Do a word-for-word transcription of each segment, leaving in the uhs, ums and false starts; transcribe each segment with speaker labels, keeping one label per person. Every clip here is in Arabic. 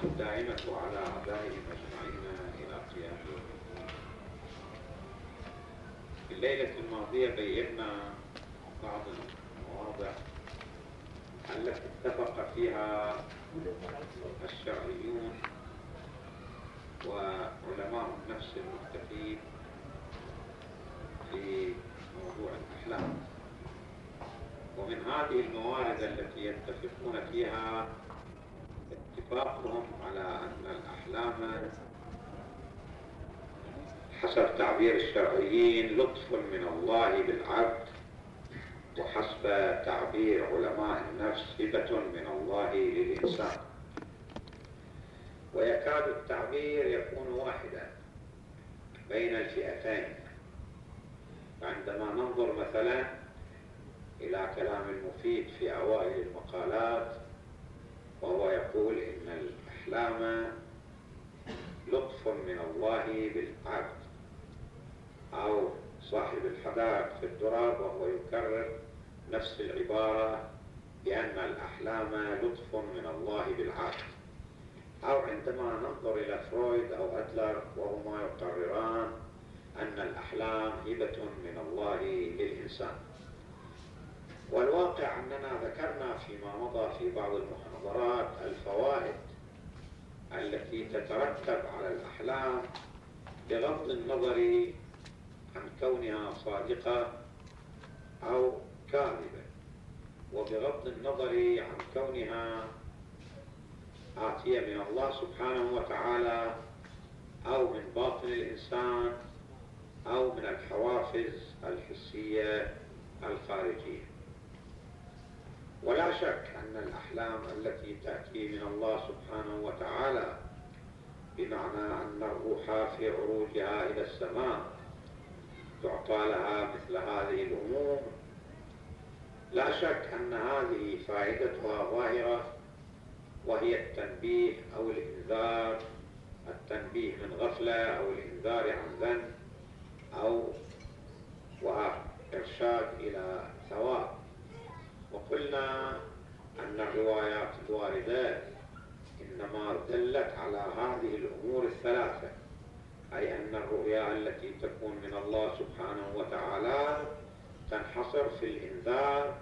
Speaker 1: الدائمة على أعدائهم أجمعين إلى قيام يوم الدين. في الليلة الماضية بينا بعض المواضع التي اتفق فيها الشرعيون وعلماء النفس المستفيد في موضوع الأحلام. ومن هذه الموارد التي يتفقون فيها اتفاقهم على أن الأحلام حسب تعبير الشرعيين لطف من الله بالعبد، وحسب تعبير علماء النفس هبة من الله للإنسان. ويكاد التعبير يكون واحدا بين الفئتين. عندما ننظر مثلا إلى كلام المفيد في أوائل المقالات، وهو يقول إن الأحلام لطف من الله بالعبد، أو صاحب الحدائق في الدرر وهو يكرر نفس العبارة بأن الأحلام لطف من الله بالعبد. أو عندما ننظر إلى فرويد أو أدلر وهما يقرران أن الأحلام هبة من الله للإنسان. والواقع أننا ذكرنا فيما مضى في بعض المحاضرات الفوائد التي تترتب على الأحلام بغض النظر عن كونها صادقة أو كاذبة، وبغض النظر عن كونها آتية من الله سبحانه وتعالى أو من باطن الإنسان أو من الحوافز الحسية الخارجية. ولا شك أن الأحلام التي تأتي من الله سبحانه وتعالى بمعنى أن الروح في عروجها إلى السماء تعطى لها مثل هذه الأمور، لا شك أن هذه فائدتها ظاهرة، وهي التنبيه أو الإنذار، التنبيه من غفلة أو الإنذار عن ذنب، أو وإرشاد إلى ثواب. وقلنا أن الروايات الواردة إنما دلت على هذه الأمور الثلاثة، أي أن الرؤيا التي تكون من الله سبحانه وتعالى تنحصر في الإنذار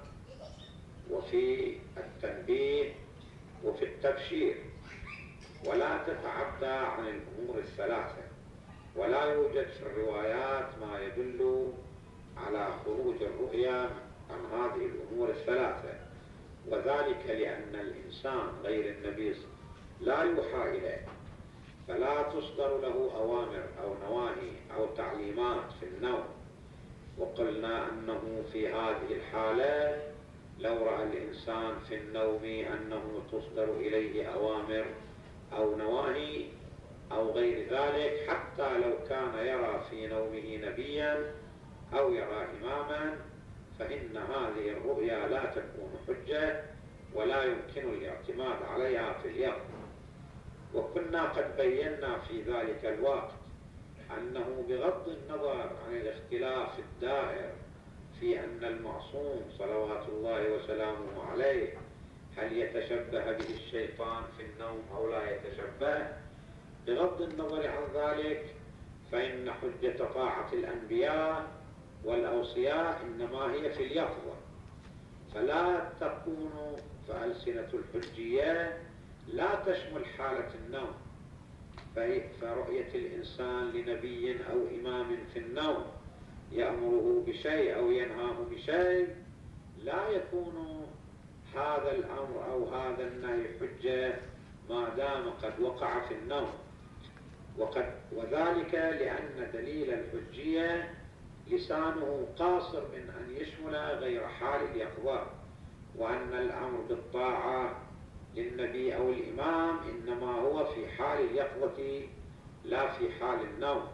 Speaker 1: وفي التنبيه وفي التبشير، ولا تتعدى عن الأمور الثلاثة. ولا يوجد في الروايات ما يدل على خروج الرؤيا عن هذه الأمور الثلاثة، وذلك لأن الإنسان غير النبي لا يوحى إليه، فلا تصدر له أوامر أو نواهي أو تعليمات في النوم. وقلنا أنه في هذه الحالة لو رأى الإنسان في النوم أنه تصدر إليه أوامر أو نواهي أو غير ذلك، حتى لو كان يرى في نومه نبيا أو يرى إماما، فإن هذه الرؤيا لا تكون حجة ولا يمكن الاعتماد عليها في اليقظة. وكنا قد بينا في ذلك الوقت أنه بغض النظر عن الاختلاف الدائر في أن المعصوم صلوات الله وسلامه عليه هل يتشبه به الشيطان في النوم أو لا يتشبه، بغض النظر عن ذلك فإن حجة طاعة الأنبياء والأوصياء إنما هي في اليقظة، فلا تكون فألسنة الحجية لا تشمل حالة النوم. فرؤية الإنسان لنبي أو إمام في النوم يأمره بشيء أو ينهاه بشيء لا يكون هذا الأمر أو هذا النهي حجة ما دام قد وقع في النوم. وقد وذلك لأن دليل الحجية لسانه قاصر من أن يشمل غير حال اليقظة، وأن الأمر بالطاعة للنبي أو الإمام إنما هو في حال اليقظة لا في حال النوم.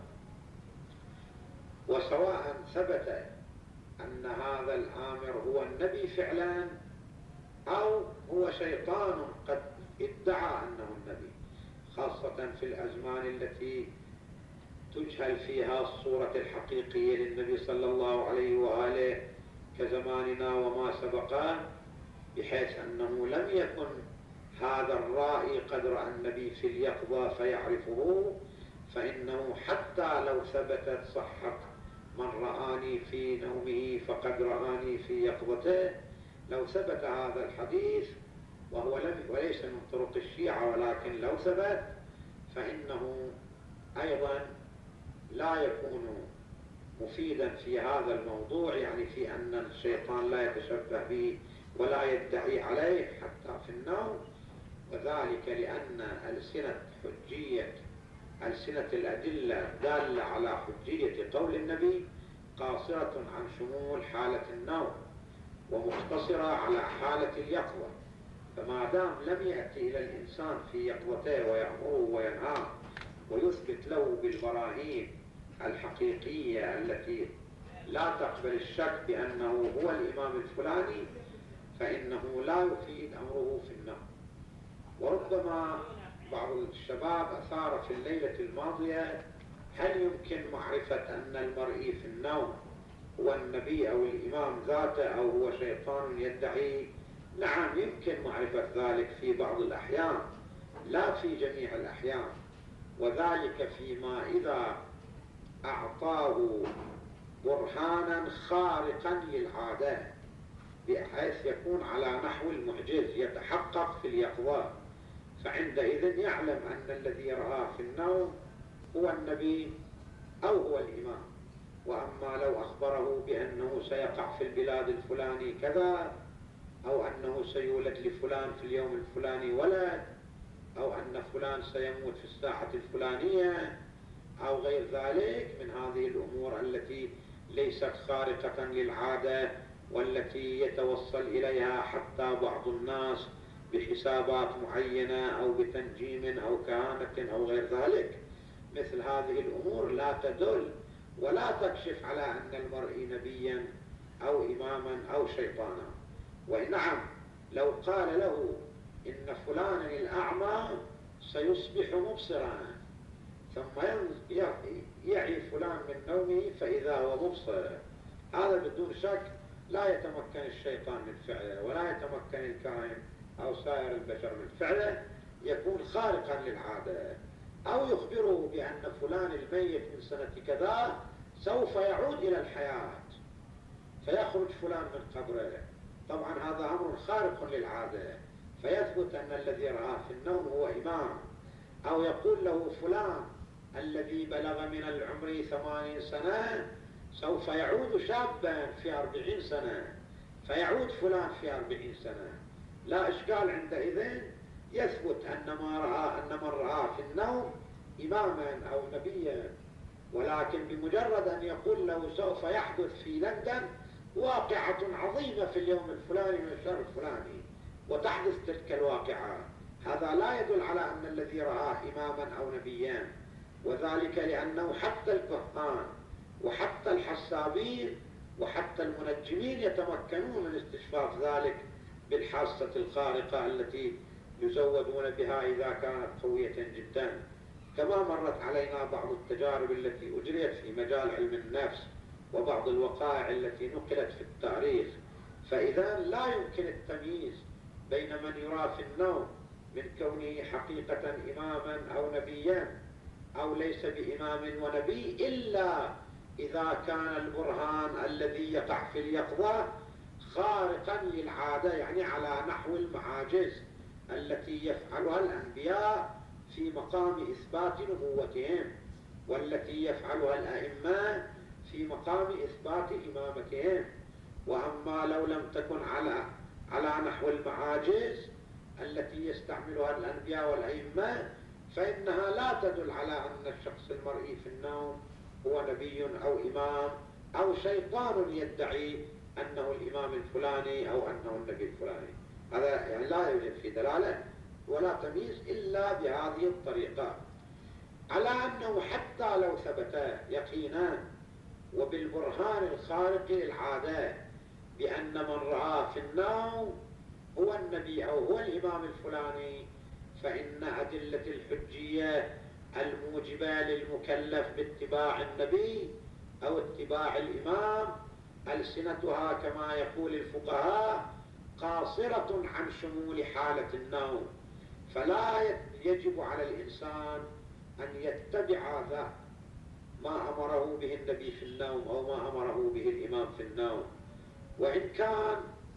Speaker 1: وسواء ثبت أن هذا الآمر هو النبي فعلا أو هو شيطان قد ادعى أنه النبي، خاصة في الأزمان التي تجهل فيها الصورة الحقيقية للنبي صلى الله عليه وآله كزماننا وما سبقه، بحيث أنه لم يكن هذا الرائي قد رأى النبي في اليقظة فيعرفه، فإنه حتى لو ثبتت صحة من رآني في نومه فقد رآني في يقظته، لو ثبت هذا الحديث وهو لم وليس من طرق الشيعة ولكن لو ثبت فإنه أيضا لا يكون مفيدا في هذا الموضوع، يعني في أن الشيطان لا يتشبه به ولا يدعي عليه حتى في النوم. وذلك لأن ألسنة حجية ألسنة الأدلة دالة على حجية قول النبي قاصرة عن شمول حالة النوم ومقتصرة على حالة اليقظة، فما دام لم يأتي إلى الإنسان في يقظته ويأمره وينهاه ويثبت له بالبراهين الحقيقية التي لا تقبل الشك بأنه هو الإمام الفلاني، فإنه لا يفيد أمره في النوم. وربما بعض الشباب أثار في الليلة الماضية: هل يمكن معرفة أن المرئي في النوم هو النبي أو الإمام ذاته أو هو شيطان يدعي؟ نعم، يمكن معرفة ذلك في بعض الأحيان، لا في جميع الأحيان، وذلك فيما إذا أعطاه برهانا خارقا للعادة بحيث يكون على نحو المعجز يتحقق في اليقظة، فعندئذ يعلم أن الذي رآه في النوم هو النبي أو هو الإمام. وأما لو أخبره بأنه سيقع في البلاد الفلاني كذا، أو أنه سيولد لفلان في اليوم الفلاني ولد، أو أن فلان سيموت في الساعة الفلانية، أو غير ذلك من هذه الأمور التي ليست خارقة للعادة والتي يتوصل إليها حتى بعض الناس بحسابات معينة أو بتنجيم أو كهانة أو غير ذلك، مثل هذه الأمور لا تدل ولا تكشف على أن المرء نبيا أو إماما أو شيطانا. ونعم، لو قال له إن فلانا الأعمى سيصبح مبصرا، ثم يعي فلان من نومه فإذا هو مبصر، هذا بدون شك لا يتمكن الشيطان من فعله ولا يتمكن الكائن أو سائر البشر من فعله، يكون خارقا للعادة. أو يخبره بأن فلان الميت من سنة كذا سوف يعود إلى الحياة فيخرج فلان من قبره، طبعا هذا أمر خارق للعادة، فيثبت أن الذي رآه في النوم هو إمام. أو يقول له فلان الذي بلغ من العمر ثمانين سنة سوف يعود شابا في أربعين سنة، فيعود فلان في أربعين سنة، لا إشكال عندئذ، يثبت أن ما رأى أن من رآه في النوم إماما أو نبيا. ولكن بمجرد أن يقول له سوف يحدث في لندن واقعة عظيمة في اليوم الفلاني من الشهر الفلاني وتحدث تلك الواقعة، هذا لا يدل على أن الذي رآه إماما أو نبيا. وذلك لأنه حتى الكهان وحتى الحسابين وحتى المنجمين يتمكنون من استشفاف ذلك بالحاسة الخارقة التي يزودون بها إذا كانت قوية جدا، كما مرت علينا بعض التجارب التي أجريت في مجال علم النفس وبعض الوقائع التي نقلت في التاريخ. فإذا لا يمكن التمييز بين من يرى في النوم من كونه حقيقة إماما أو نبيا أو ليس بإمام ونبي إلا إذا كان البرهان الذي يقع في اليقظة خارقا للعادة، يعني على نحو المعاجز التي يفعلها الأنبياء في مقام إثبات نبوتهم، والتي يفعلها الأئمة في مقام إثبات إمامتهم. وأما لو لم تكن على على نحو المعاجز التي يستعملها الأنبياء والأئمة فإنها لا تدل على أن الشخص المرئي في النوم هو نبي أو إمام أو شيطان يدعي أنه الإمام الفلاني أو أنه النبي الفلاني. هذا يعني لا يوجد في دلالة ولا تمييز إلا بهذه الطريقة، على أنه حتى لو ثبت يقينا وبالبرهان الخارق للعادة بأن من رأى في النوم هو النبي أو هو الإمام الفلاني، فإن أدلة الحجية الموجبة للمكلف باتباع النبي أو اتباع الإمام ألسنتها كما يقول الفقهاء قاصرة عن شمول حالة النوم، فلا يجب على الإنسان أن يتبع ذا ما أمره به النبي في النوم أو ما أمره به الإمام في النوم. وإن كان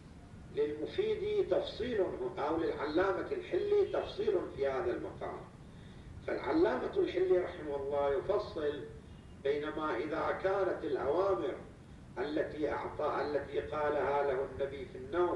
Speaker 1: للمفيد تفصيل أو للعلامة الحلي تفصيل في هذا المقام، فالعلامة الحلي رحمه الله يفصل بينما إذا كانت الأوامر التي أعطى التي قالها له النبي في النوم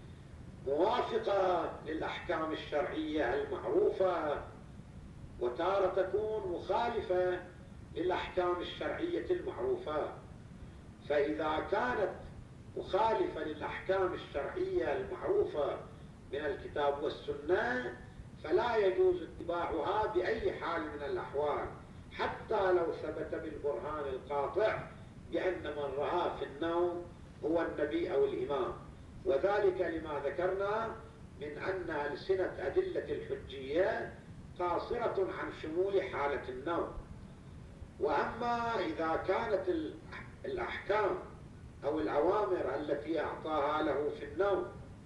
Speaker 1: موافقة للأحكام الشرعية المعروفة، وتارة تكون مخالفة للأحكام الشرعية المعروفة. فإذا كانت مخالفة للأحكام الشرعية المعروفة من الكتاب والسنة فلا يجوز اتباعها بأي حال من الأحوال، حتى لو ثبت بالبرهان القاطع بأن من رأى في النوم هو النبي أو الإمام. وذلك لما ذكرنا من أن ألسنة أدلة الحجية قاصرة عن شمول حالة النوم. وأما إذا كانت الأحكام أو الأوامر التي أعطاها له في النوم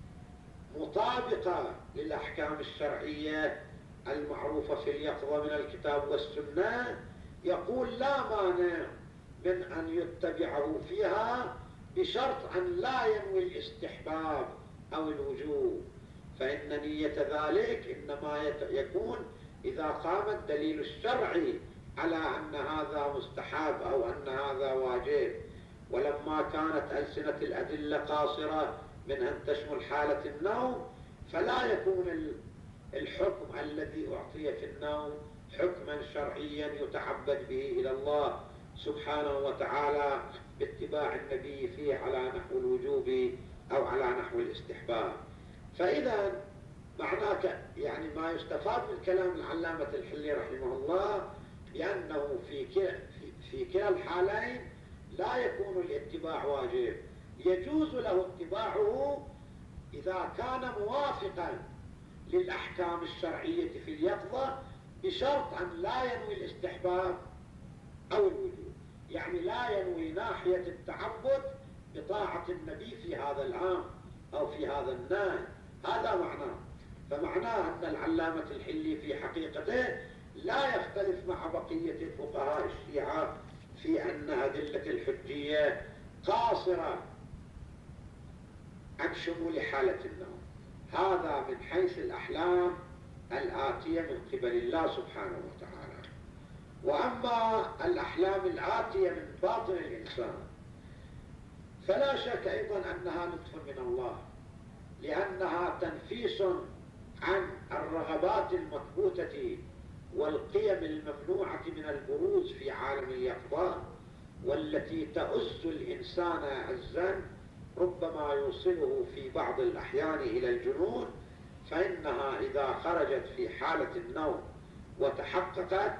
Speaker 1: مطابقة للأحكام الشرعية المعروفة في اليقظة من الكتاب والسنة يقول لا مانع من أن يتبعه فيها بشرط أن لا ينوي الاستحباب أو الوجوب، فإن نية ذلك إنما يكون إذا قام الدليل الشرعي على أن هذا مستحب أو أن هذا واجب. ولما كانت ألسنة الأدلة قاصرة من أن تشمل حالة النوم فلا يكون الحكم الذي أعطي في النوم حكما شرعيا يتعبد به إلى الله سبحانه وتعالى باتباع النبي فيه على نحو الوجوب أو على نحو الاستحباب. فإذا معناك يعني ما يستفاد من كلام العلامة الحلي رحمه الله بأنه في كلا, في كلا الحالين لا يكون الاتباع واجب، يجوز له اتباعه إذا كان موافقا للأحكام الشرعية في اليقظة بشرط أن لا ينوي الاستحباب أو الوجوب، يعني لا ينوي ناحية التعبد بطاعة النبي في هذا العام أو في هذا النهي. هذا معناه. فمعناه أن العلامة الحلي في حقيقته لا يختلف مع بقية فقهاء الشيعة في أن أدلة الحجية قاصرة عن شمول حالة النوم. هذا من حيث الأحلام الآتية من قبل الله سبحانه وتعالى. وأما الأحلام الآتية من باطن الإنسان فلا شك أيضا أنها لطف من الله، لأنها تنفيس عن الرغبات المثبوتة والقيم الممنوعة من البروز في عالم اليقظة، والتي تؤس الإنسان عزا ربما يوصله في بعض الأحيان إلى الجنون. فإنها إذا خرجت في حالة النوم وتحققت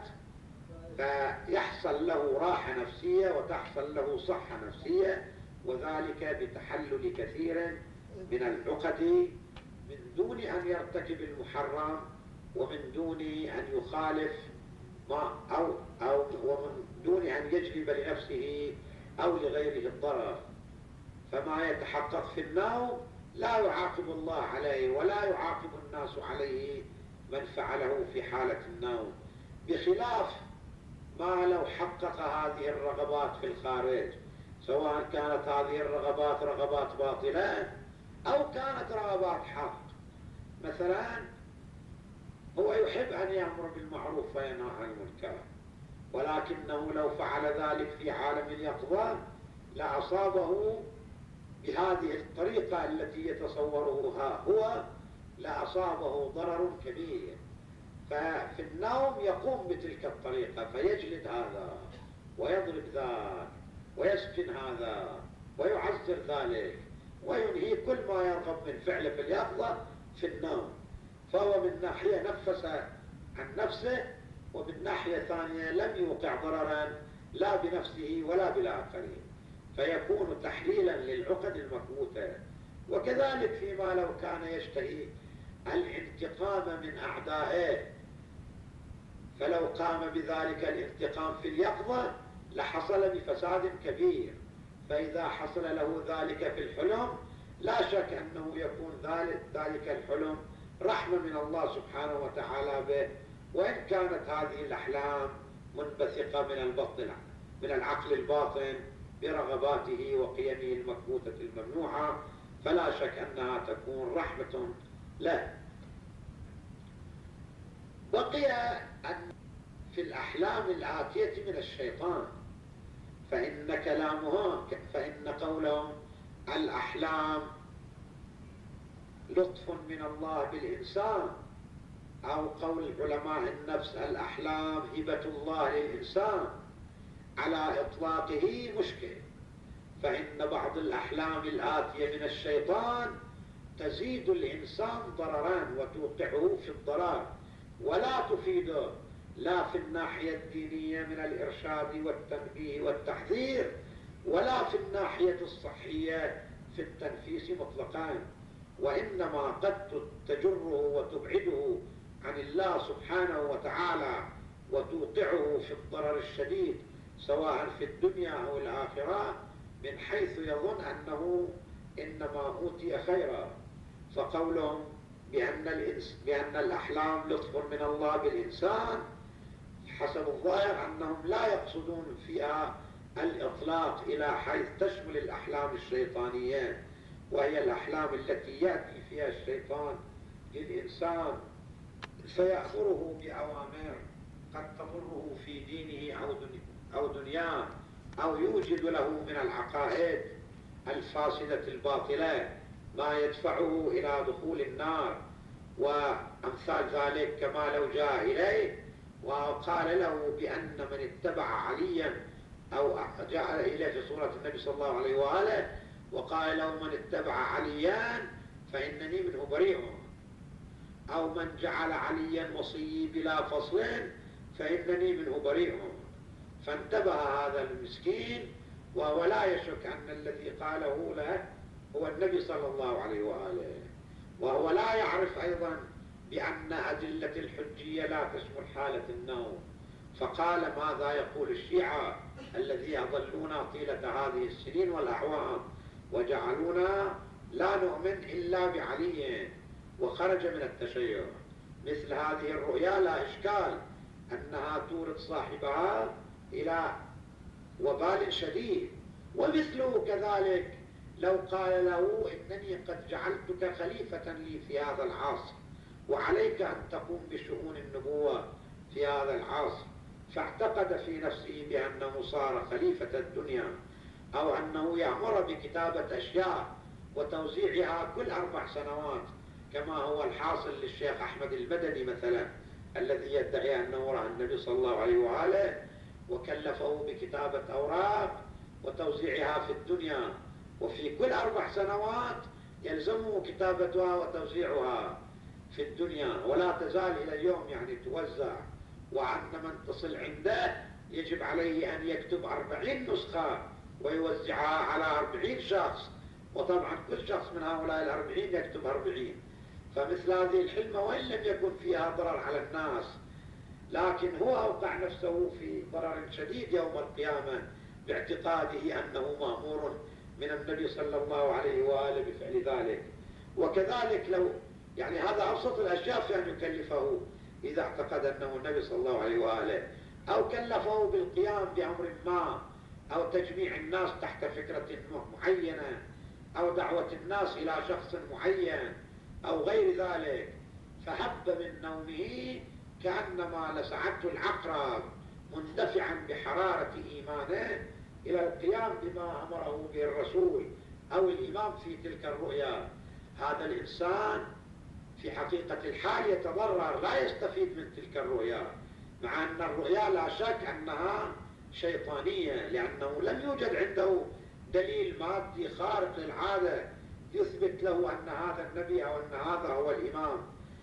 Speaker 1: فيحصل له راحة نفسية وتحصل له صحة نفسية، وذلك بتحلل كثير من العقد من دون أن يرتكب المحرم ومن دون أن يخالف ما أو, أو ومن دون أن يجلب لنفسه أو لغيره الضرر. فما يتحقق في النوم لا يعاقب الله عليه ولا يعاقب الناس عليه من فعله في حالة النوم، بخلاف ما لو حقق هذه الرغبات في الخارج، سواء كانت هذه الرغبات رغبات باطلة أو كانت رغبات حق. مثلا هو يحب أن يأمر بالمعروف وينهى عن المنكر، ولكنه لو فعل ذلك في عالم اليقظة لأصابه بهذه الطريقة التي يتصورها هو لأصابه ضرر كبير. ففي النوم يقوم بتلك الطريقة فيجلد هذا ويضرب ذاك ويسجن هذا ويعذر ذلك وينهي كل ما يرغب من فعله في اليقظة في النوم. فهو من ناحية نفس عن نفسه، ومن ناحية ثانية لم يوقع ضررا لا بنفسه ولا بالآخرين، فيكون تحليلا للعقد المكبوتة. وكذلك فيما لو كان يشتهي الانتقام من أعدائه، فلو قام بذلك الانتقام في اليقظة لحصل بفساد كبير. فإذا حصل له ذلك في الحلم لا شك أنه يكون ذلك, ذلك الحلم رحمة من الله سبحانه وتعالى به، وإن كانت هذه الأحلام منبثقة من البطن من العقل الباطن برغباته وقيمه المكبوتة الممنوعة، فلا شك أنها تكون رحمة له. بقي أن في الأحلام الآتية من الشيطان، فإن كلامه فإن قولهم الأحلام لطف من الله بالإنسان، أو قول علماء النفس الأحلام هبة الله للإنسان، على إطلاقه مشكل. فإن بعض الأحلام الآتية من الشيطان تزيد الإنسان ضررا وتوقعه في الضرر، ولا تفيده لا في الناحية الدينية من الإرشاد والتنبيه والتحذير، ولا في الناحية الصحية في التنفيس مطلقا، وإنما قد تجره وتبعده عن الله سبحانه وتعالى وتوقعه في الضرر الشديد سواء في الدنيا أو الآخرة، من حيث يظن أنه إنما أوتي خيرا. فقولهم بأن, الإنس بأن الأحلام لطف من الله بالإنسان حسب الظاهر أنهم لا يقصدون فيها الإطلاق إلى حيث تشمل الأحلام الشيطانية، وهي الأحلام التي يأتي فيها الشيطان للإنسان فيأمره بأوامر قد تضره في دينه أو دنياه، أو يوجد له من العقائد الفاسدة الباطلة ما يدفعه إلى دخول النار وأمثال ذلك، كما لو جاء إليه وقال له بأن من اتبع عليا، أو جاء إليه في سورة النبي صلى الله عليه وآله وقال له من اتبع عليا فإنني منه بريء، أو من جعل عليا وصي بلا فصل فإنني منه بريء. فانتبه هذا المسكين وهو لا يشك أن الذي قاله له هو النبي صلى الله عليه وآله، وهو لا يعرف أيضا بأن أدلة الحجية لا تشمل حالة النوم. فقال ماذا يقول الشيعة الذي يضلون طيلة هذه السنين والأعوام وجعلونا لا نؤمن إلا بعلي، وخرج من التشيع. مثل هذه الرؤيا لا إشكال أنها تورد صاحبها إلى وبال شديد. ومثله كذلك لو قال له إنني قد جعلتك خليفة لي في هذا العصر، وعليك أن تقوم بشؤون النبوة في هذا العصر، فاعتقد في نفسه بأنه صار خليفة الدنيا، أو أنه يأمر بكتابة أشياء وتوزيعها كل أربع سنوات، كما هو الحاصل للشيخ أحمد البدني مثلا، الذي يدعي أنه رأى النبي صلى الله عليه وآله وكلفه بكتابة أوراق وتوزيعها في الدنيا، وفي كل أربع سنوات يلزمه كتابتها وتوزيعها في الدنيا، ولا تزال إلى اليوم يعني توزع. وأن من تصل عنده يجب عليه أن يكتب أربعين نسخة ويوزعها على أربعين شخص، وطبعا كل شخص من هؤلاء الأربعين يكتب أربعين. فمثل هذه الحلمة وإن لم يكن فيها ضرر على الناس، لكن هو أوقع نفسه في ضرر شديد يوم القيامة باعتقاده أنه مأمور من النبي صلى الله عليه وآله بفعل ذلك. وكذلك لو يعني هذا أبسط الأشياء في أن يكلفه إذا اعتقد أنه النبي صلى الله عليه وآله، أو كلفه بالقيام بأمر ما، أو تجميع الناس تحت فكرة معينة، أو دعوة الناس إلى شخص معين أو غير ذلك، فهب من نومه كأنما لسعته العقرب مندفعا بحرارة إيمانه إلى القيام بما أمره به الرسول أو الإمام في تلك الرؤيا. هذا الإنسان في حقيقة الحال يتضرر، لا يستفيد من تلك الرؤيا، مع أن الرؤيا لا شك أنها شيطانية، لأنه لم يوجد عنده دليل مادي خارق للعادة يثبت له أن هذا النبي أو أن هذا هو الإمام.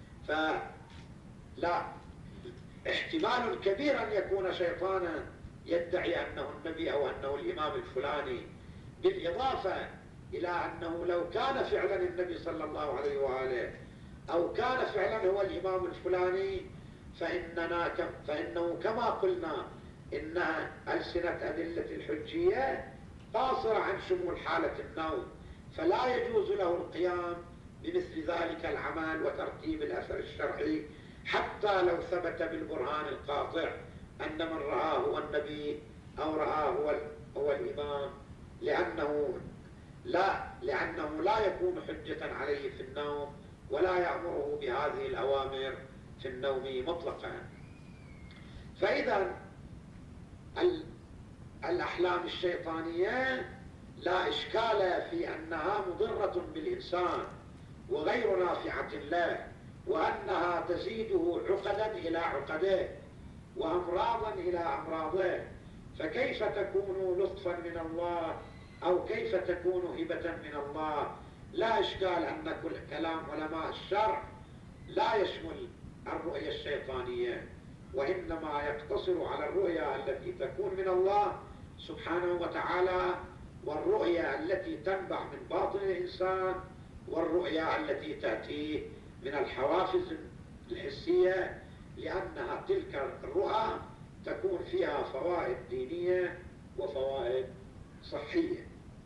Speaker 1: فلا احتمال كبير أن يكون شيطانا يدعي أنه النبي أو أنه الإمام الفلاني، بالإضافة إلى أنه لو كان فعلا النبي صلى الله عليه وآله أو كان فعلا هو الإمام الفلاني، فإننا كم فإنه كما قلنا إن ألسنة أدلة الحجية قاصرة عن شمول حالة النوم، فلا يجوز له القيام بمثل ذلك العمل وترتيب الأثر الشرعي، حتى لو ثبت بالبرهان القاطع أن من رآه هو النبي أو رآه هو, هو الإمام، لأنه لا, لأنه لا يكون حجة عليه في النوم ولا يأمره بهذه الأوامر في النوم مطلقا. فإذا الأحلام الشيطانية لا إشكال في أنها مضرة بالإنسان وغير نافعة له، وأنها تزيده عقدا إلى عقده وأمراضا إلى أمراضه، فكيف تكون لطفا من الله أو كيف تكون هبة من الله؟ لا إشكال أن كل كلام علماء الشرع لا يشمل الرؤية الشيطانية، وإنما يقتصر على الرؤيا التي تكون من الله سبحانه وتعالى، والرؤيا التي تنبع من باطن الإنسان، والرؤيا التي تأتي من الحوافز الحسية، لأنها تلك الرؤى تكون فيها فوائد دينية وفوائد صحية.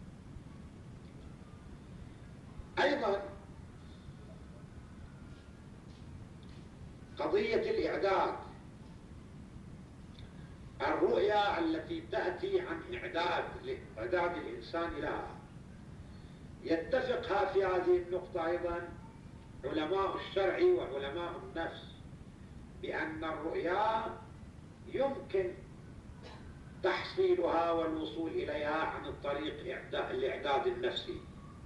Speaker 1: أيضا قضية الإعداد، الرؤيا التي تأتي عن إعداد إعداد الإنسان لها، يتفق في هذه النقطة أيضا علماء الشرع وعلماء النفس بأن الرؤيا يمكن تحصيلها والوصول إليها عن الطريق الإعداد النفسي،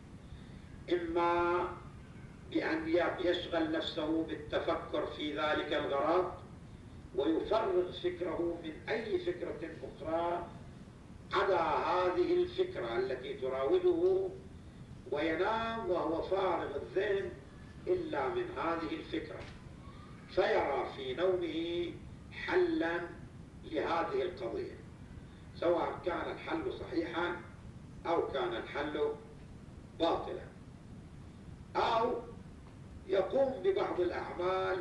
Speaker 1: إما بأن يشغل نفسه بالتفكر في ذلك الغرض ويفرغ فكره من أي فكرة أخرى عدا هذه الفكرة التي تراوده، وينام وهو فارغ الذهن إلا من هذه الفكرة، فيرى في نومه حلا لهذه القضية، سواء كان الحل صحيحا أو كان الحل باطلا، أو يقوم ببعض الأعمال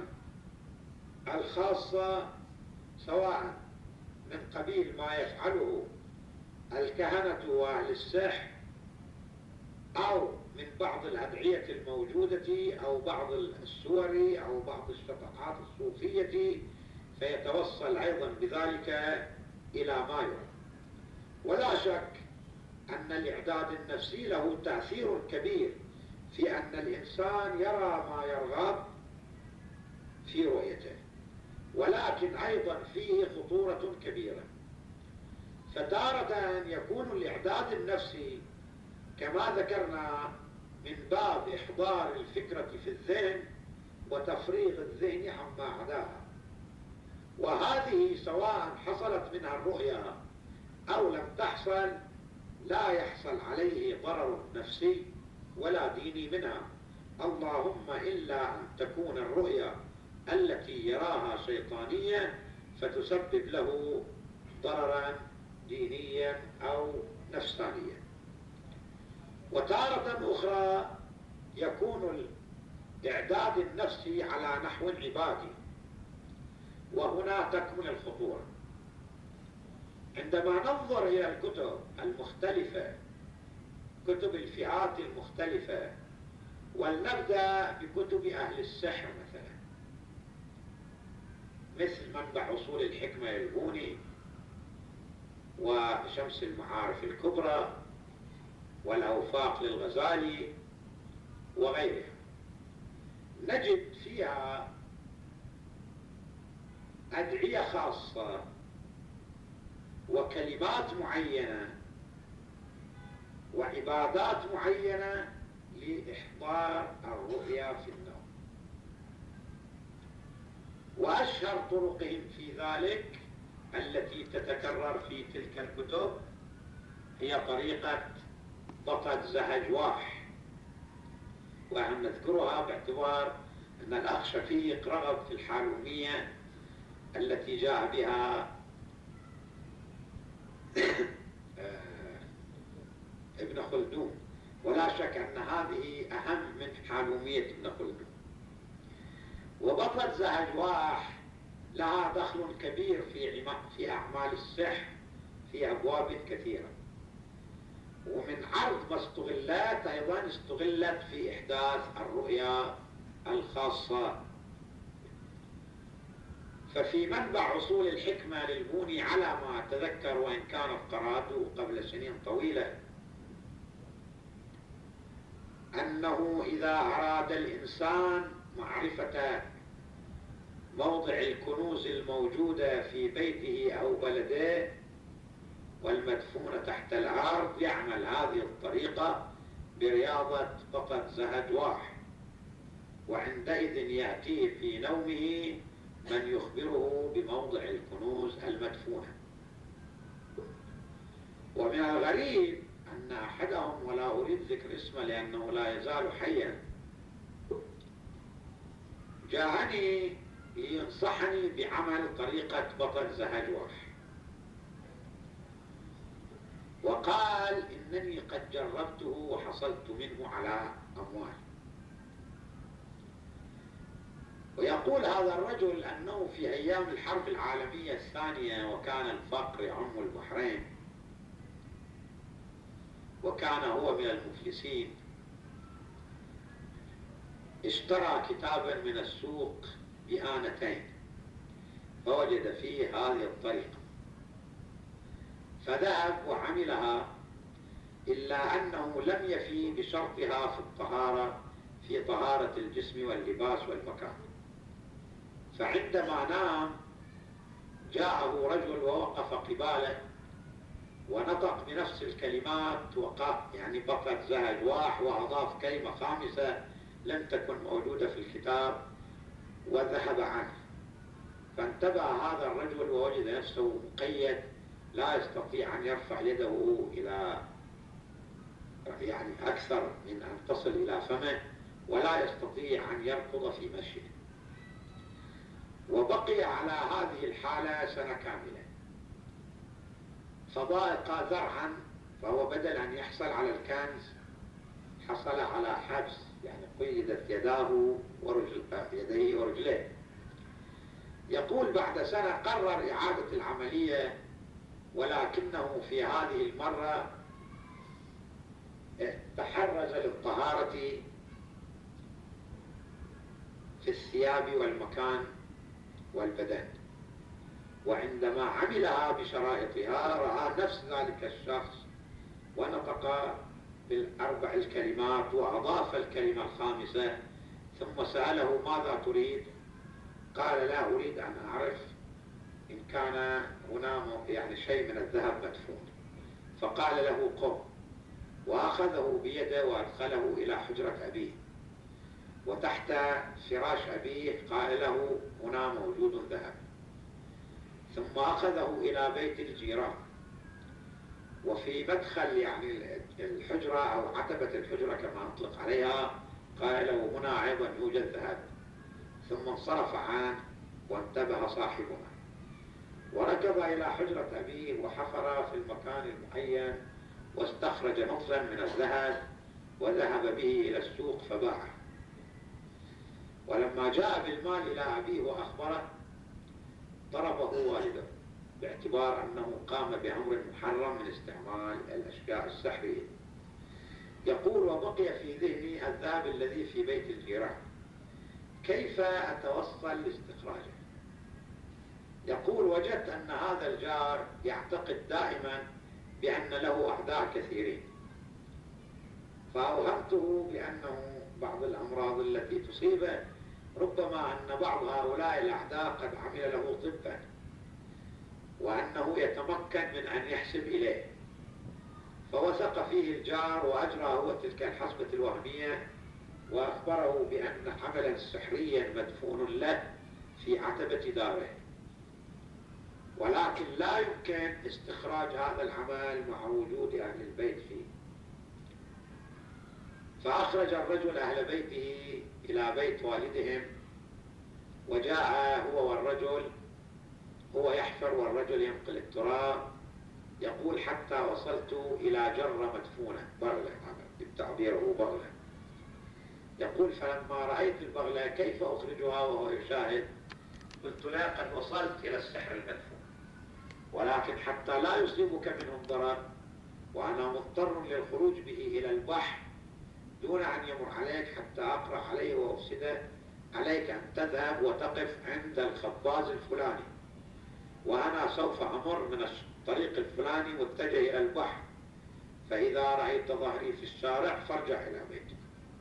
Speaker 1: الخاصة سواء من قبيل ما يفعله الكهنة وأهل السحر، أو من بعض الأدعية الموجودة، أو بعض السور، أو بعض الشطحات الصوفية، فيتوصل أيضا بذلك إلى ما يرى. ولا شك أن الإعداد النفسي له تأثير كبير في أن الإنسان يرى ما يرغب في رؤيته، ولكن أيضا فيه خطورة كبيرة. فتارة يكون الإعداد النفسي كما ذكرنا من باب إحضار الفكرة في الذهن وتفريغ الذهن عما عداها، وهذه سواء حصلت منها الرؤيا أو لم تحصل لا يحصل عليه ضرر نفسي ولا ديني منها، اللهم إلا أن تكون الرؤيا التي يراها شيطانية فتسبب له ضررا دينيا أو نفسانيا. وتارة أخرى يكون الإعداد النفسي على نحو عبادي، وهنا تكمن الخطورة. عندما ننظر إلى الكتب المختلفة، كتب الفئات المختلفة، ولنبدأ بكتب أهل السحر مثلا، مثل منبع أصول الحكمة للبوني، وشمس المعارف الكبرى، والأوفاق للغزالي وغيرها، نجد فيها أدعية خاصة وكلمات معينة وعبادات معينة لإحضار الرؤيا في النوم. وأشهر طرقهم في ذلك التي تتكرر في تلك الكتب هي طريقة بطد زهجواح، وأن نذكرها باعتبار أن الأخ شفيق رغب في الحالومية التي جاء بها ابن خلدون، ولا شك أن هذه أهم من حالومية ابن خلدون. وبطد زهجواح لها دخل كبير في في أعمال السحر في أبواب كثيرة، ومن عرض ما استغلت أيضا استغلت في إحداث الرؤيا الخاصة. ففي منبع أصول الحكمة للبوني على ما أتذكر، وإن كانت قراءته قبل سنين طويلة، أنه إذا أراد الإنسان معرفة موضع الكنوز الموجودة في بيته أو بلده والمدفونة تحت الأرض، يعمل هذه الطريقة برياضة بقة زهدواح، وعندئذ يأتي في نومه من يخبره بموضع الكنوز المدفونة. ومن الغريب أن أحدهم، ولا أريد ذكر اسمه لأنه لا يزال حيا، جاءني لينصحني بعمل طريقة بطل زهجواح، وقال إنني قد جربته وحصلت منه على أموال. ويقول هذا الرجل أنه في أيام الحرب العالمية الثانية، وكان الفقر يعم البحرين، وكان هو من المفلسين، اشترى كتابا من السوق بآنتين فوجد فيه هذه الطريقة، فذهب وعملها، إلا أنه لم يفي بشرطها في الطهارة، في طهارة الجسم واللباس والمكان. فعندما نام جاءه رجل ووقف قباله ونطق بنفس الكلمات، وقع يعني بقت زهجواح، وأضاف كلمة خامسة لم تكن موجودة في الكتاب، وذهب عنه. فانتبه هذا الرجل ووجد نفسه مقيد، لا يستطيع أن يرفع يده إلى يعني أكثر من أن تصل إلى فمه، ولا يستطيع أن يركض في مشيه، وبقي على هذه الحالة سنة كاملة. فضائق ذرعا، فهو بدل أن يحصل على الكنز حصل على حبس، يعني قيدت يداه ورجل يديه ورجليه. يقول بعد سنة قرر إعادة العملية، ولكنه في هذه المرة تحرز للطهارة في الثياب والمكان والبدن، وعندما عملها بشرائطها رأى نفس ذلك الشخص ونطق بالأربع الكلمات وأضاف الكلمة الخامسة، ثم سأله ماذا تريد؟ قال لا أريد أن أعرف إن كان هنا يعني شيء من الذهب مدفون. فقال له قم، وأخذه بيده وأدخله إلى حجرة أبيه، وتحت فراش أبيه قال له هنا موجود ذهب. ثم أخذه إلى بيت الجيران، وفي مدخل يعني الحجرة أو عتبة الحجرة كما أطلق عليها قال له هنا أيضا يوجد ذهب. ثم انصرف عنه وانتبه صاحبنا، وركض إلى حجرة أبيه وحفر في المكان المعين واستخرج نطلا من الذهب وذهب به إلى السوق فباعه. ولما جاء بالمال إلى أبيه وأخبره ضربه والده، باعتبار أنه قام بأمر محرم من استعمال الأشياء السحرية. يقول وبقي في ذهني الذهب الذي في بيت الجيران، كيف أتوصل لاستخراجه؟ يقول وجدت أن هذا الجار يعتقد دائما بأن له أعداء كثيرين، فأوهمته بأنه بعض الأمراض التي تصيبه ربما أن بعض هؤلاء الأعداء قد عمل له طبا، وأنه يتمكن من أن يحسب إليه. فوثق فيه الجار وأجرى هو تلك الحسبة الوهمية، وأخبره بأن عملا سحريا مدفون له في عتبة داره، ولكن لا يمكن استخراج هذا العمل مع وجود أهل البيت فيه. فأخرج الرجل أهل بيته إلى بيت والدهم، وجاء هو والرجل، هو يحفر والرجل ينقل التراب. يقول حتى وصلت إلى جرة مدفونة، بغلة بالتعبير بغلة. يقول فلما رأيت البغلة كيف أخرجها وهو يشاهد، قلت لا قد وصلت إلى السحر المدفون، ولكن حتى لا يصيبك منهم ضرر وأنا مضطر للخروج به إلى البحر دون أن يمر عليك حتى أقرأ عليه وأفسده، عليك أن تذهب وتقف عند الخباز الفلاني، وأنا سوف أمر من الطريق الفلاني متجه إلى البحر، فإذا رأيت ظهري في الشارع فارجع إلى بيتك.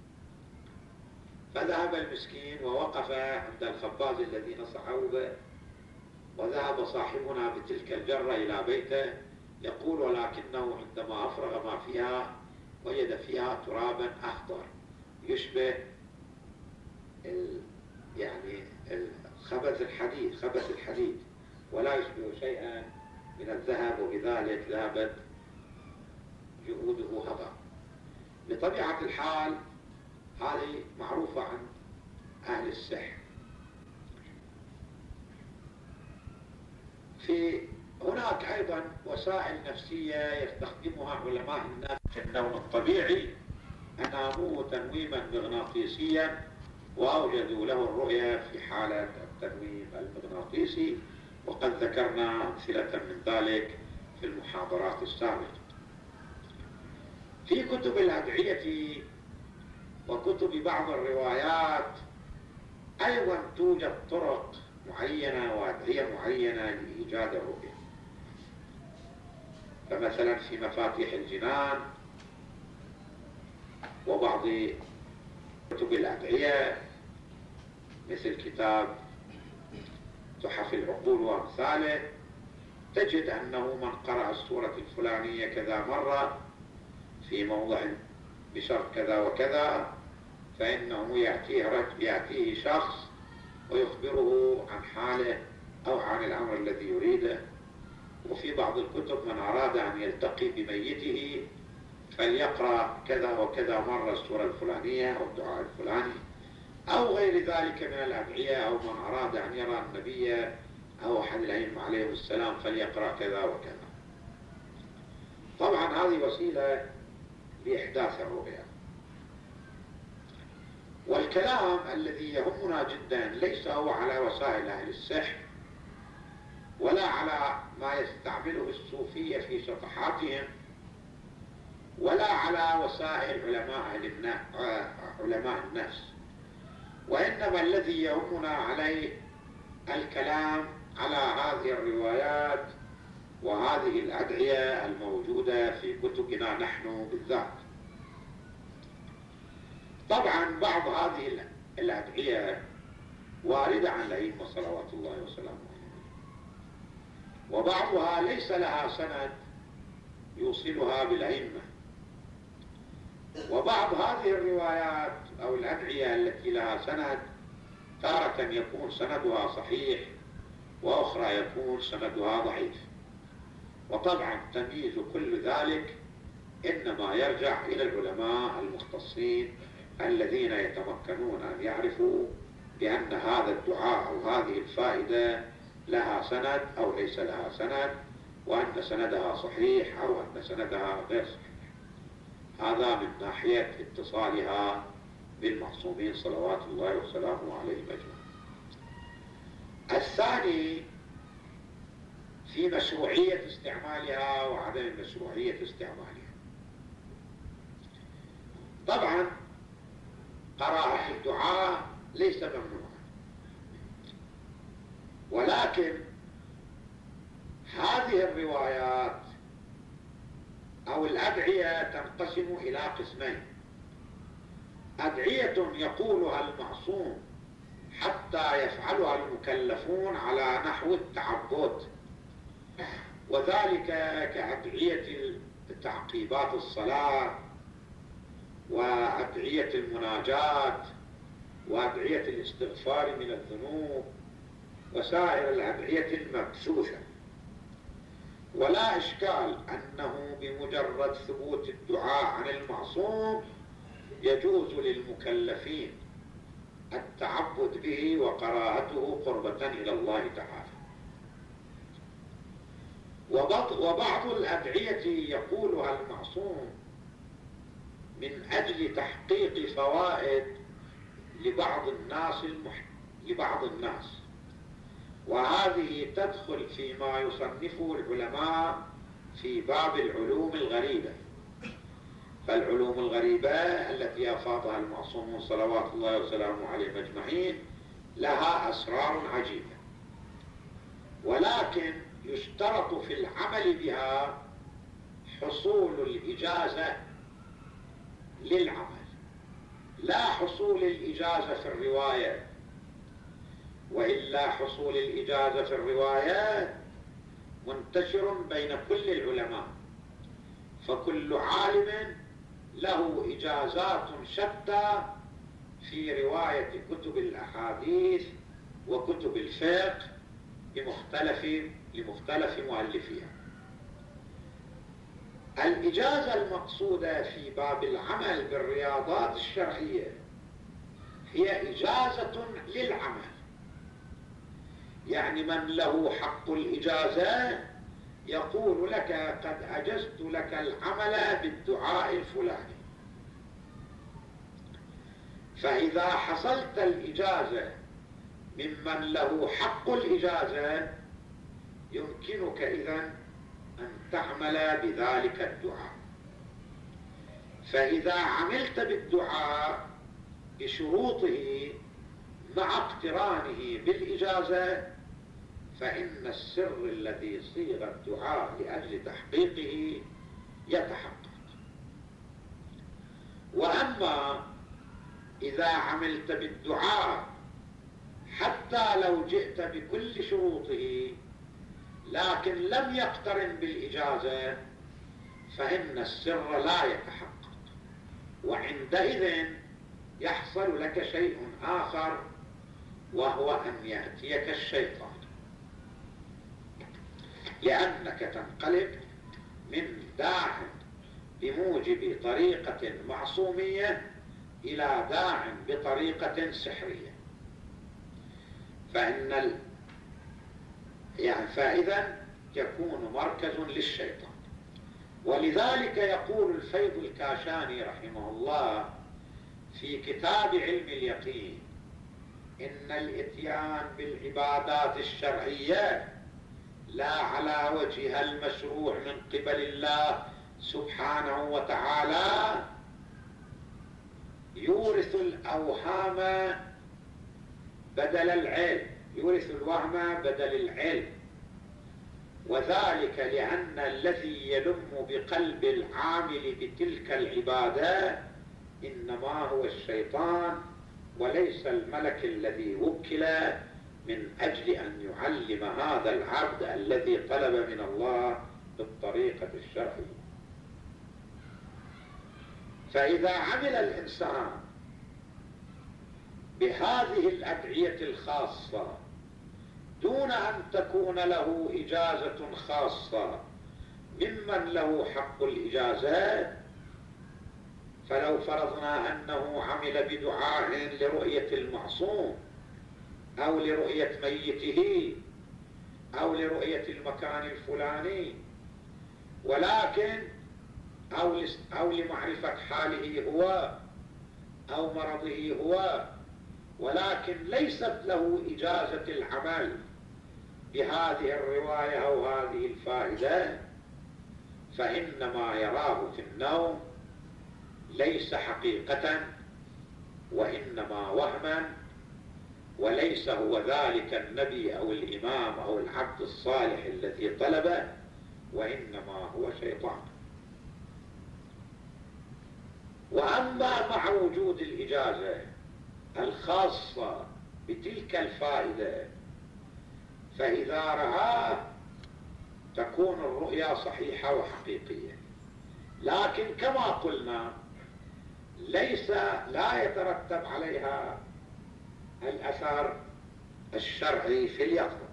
Speaker 1: فذهب المسكين ووقف عند الخباز الذي نصحه به، وذهب صاحبنا بتلك الجرة إلى بيته، يقول ولكنه عندما أفرغ ما فيها وجد فيها ترابا أخضر يشبه ال يعني خبث الحديد خبث الحديد ولا يشبه شيئا من الذهب، وبذلك ذهبت جهوده هدر. بطبيعة الحال هذه معروفة عن أهل السحر. في هناك أيضا وسائل نفسية يستخدمها علماء النفس في النوم الطبيعي، أناموه تنويما مغناطيسيا وأوجدوا له الرؤية في حالة التنويم المغناطيسي، وقد ذكرنا أمثلة من ذلك في المحاضرات السابقة. في كتب الأدعية وكتب بعض الروايات أيضا توجد طرق معينة وأدعية معينة لإيجاد الرؤية. فمثلا في مفاتيح الجنان وبعض كتب الأدعية مثل كتاب تحف العقول وأمثاله، تجد أنه من قرأ السورة الفلانية كذا مرة في موضع بشرط كذا وكذا فإنه يأتيه, يأتيه شخص ويخبره عن حاله أو عن الأمر الذي يريده. وفي بعض الكتب من أراد أن يلتقي بميته فليقرأ كذا وكذا مرة السورة الفلانية أو الدعاء الفلاني أو غير ذلك من الأدعية، أو من أراد أن يرى النبي أو أحد الأئمة عليه السلام فليقرأ كذا وكذا. طبعا هذه وسيلة لإحداث الرؤيا. والكلام الذي يهمنا جدا ليس هو على وسائل أهل السحر ولا على ما يستعمله الصوفية في شطحاتهم ولا على وسائل علماء علماء النفس، وإنما الذي يهمنا عليه الكلام على هذه الروايات وهذه الأدعية الموجودة في كتبنا نحن بالذات. طبعا بعض هذه الأدعية واردة عن الأئمة صلوات الله وسلامه عليهم، وبعضها ليس لها سند يوصلها بالأئمة، وبعض هذه الروايات أو الأدعية التي لها سند تارة يكون سندها صحيح وأخرى يكون سندها ضعيف. وطبعا تمييز كل ذلك إنما يرجع إلى العلماء المختصين الذين يتمكنون أن يعرفوا بأن هذا الدعاء أو هذه الفائدة لها سند أو ليس لها سند، وأن سندها صحيح أو أن سندها غير صحيح. هذا من ناحية اتصالها بالمعصومين صلوات الله وسلامه عليهم أجمعين. الثاني في مشروعية استعمالها وعدم مشروعية استعمالها. طبعا قراءة الدعاء ليس ممنوعا، ولكن هذه الروايات أو الأدعية تنقسم إلى قسمين: أدعية يقولها المعصوم حتى يفعلها المكلفون على نحو التعبد، وذلك كأدعية تعقيبات الصلاة وأدعية المناجاة وأدعية الاستغفار من الذنوب وسائر الأدعية المبثوثة. ولا إشكال أنه بمجرد ثبوت الدعاء عن المعصوم يجوز للمكلفين التعبد به وقراءته قربة إلى الله تعالى. وبعض الأدعية يقولها المعصوم من أجل تحقيق فوائد لبعض الناس المح... لبعض الناس، وهذه تدخل فيما يصنفه العلماء في باب العلوم الغريبة. فالعلوم الغريبة التي أفاضها المعصومون صلوات الله وسلامه عليهم أجمعين لها أسرار عجيبة، ولكن يشترط في العمل بها حصول الإجازة للعمل، لا حصول الإجازة في الرواية، وإلا حصول الإجازة في الرواية منتشر بين كل العلماء، فكل عالم له إجازات شتى في رواية كتب الأحاديث وكتب الفقه لمختلف لمختلف مؤلفيها. الإجازة المقصودة في باب العمل بالرياضات الشرعية هي إجازة للعمل، يعني من له حق الإجازة يقول لك قد أجزت لك العمل بالدعاء الفلاني، فإذا حصلت الإجازة ممن له حق الإجازة يمكنك إذن أن تعمل بذلك الدعاء. فإذا عملت بالدعاء بشروطه مع اقترانه بالإجازة فإن السر الذي صيغ الدعاء لأجل تحقيقه يتحقق. وأما إذا عملت بالدعاء حتى لو جئت بكل شروطه لكن لم يقترن بالإجازة فإن السر لا يتحقق، وعندئذ يحصل لك شيء آخر وهو أن يأتيك الشيطان، لأنك تنقلب من داع بموجب طريقة معصومية إلى داع بطريقة سحرية، فإن ال... يعني فإذا يكون مركز للشيطان. ولذلك يقول الفيض الكاشاني رحمه الله في كتاب علم اليقين إن الإتيان بالعبادات الشرعية لا على وجهها المشروع من قبل الله سبحانه وتعالى يورث الأوهام بدل العلم، يورث الوهم بدل العلم، وذلك لأن الذي يلم بقلب العامل بتلك العبادة إنما هو الشيطان وليس الملك الذي وكل من أجل أن يعلم هذا العبد الذي طلب من الله بالطريقة الشرعية. فإذا عمل الإنسان بهذه الأدعية الخاصة دون أن تكون له إجازة خاصة ممن له حق الإجازة، فلو فرضنا أنه عمل بدعاء لرؤية المعصوم أو لرؤية ميته أو لرؤية المكان الفلاني، ولكن أو, أو لمعرفة حاله هو أو مرضه هو، ولكن ليست له إجازة العمل بهذه الرواية أو هذه الفائدة، فإنما يراه في النوم ليس حقيقة وإنما وهما، وليس هو ذلك النبي أو الإمام أو العبد الصالح الذي طلبه، وإنما هو شيطان. وأما مع وجود الإجازة الخاصة بتلك الفائدة فإذا رآه تكون الرؤيا صحيحة وحقيقية، لكن كما قلنا ليس لا يترتب عليها الأثر الشرعي في اليقظة،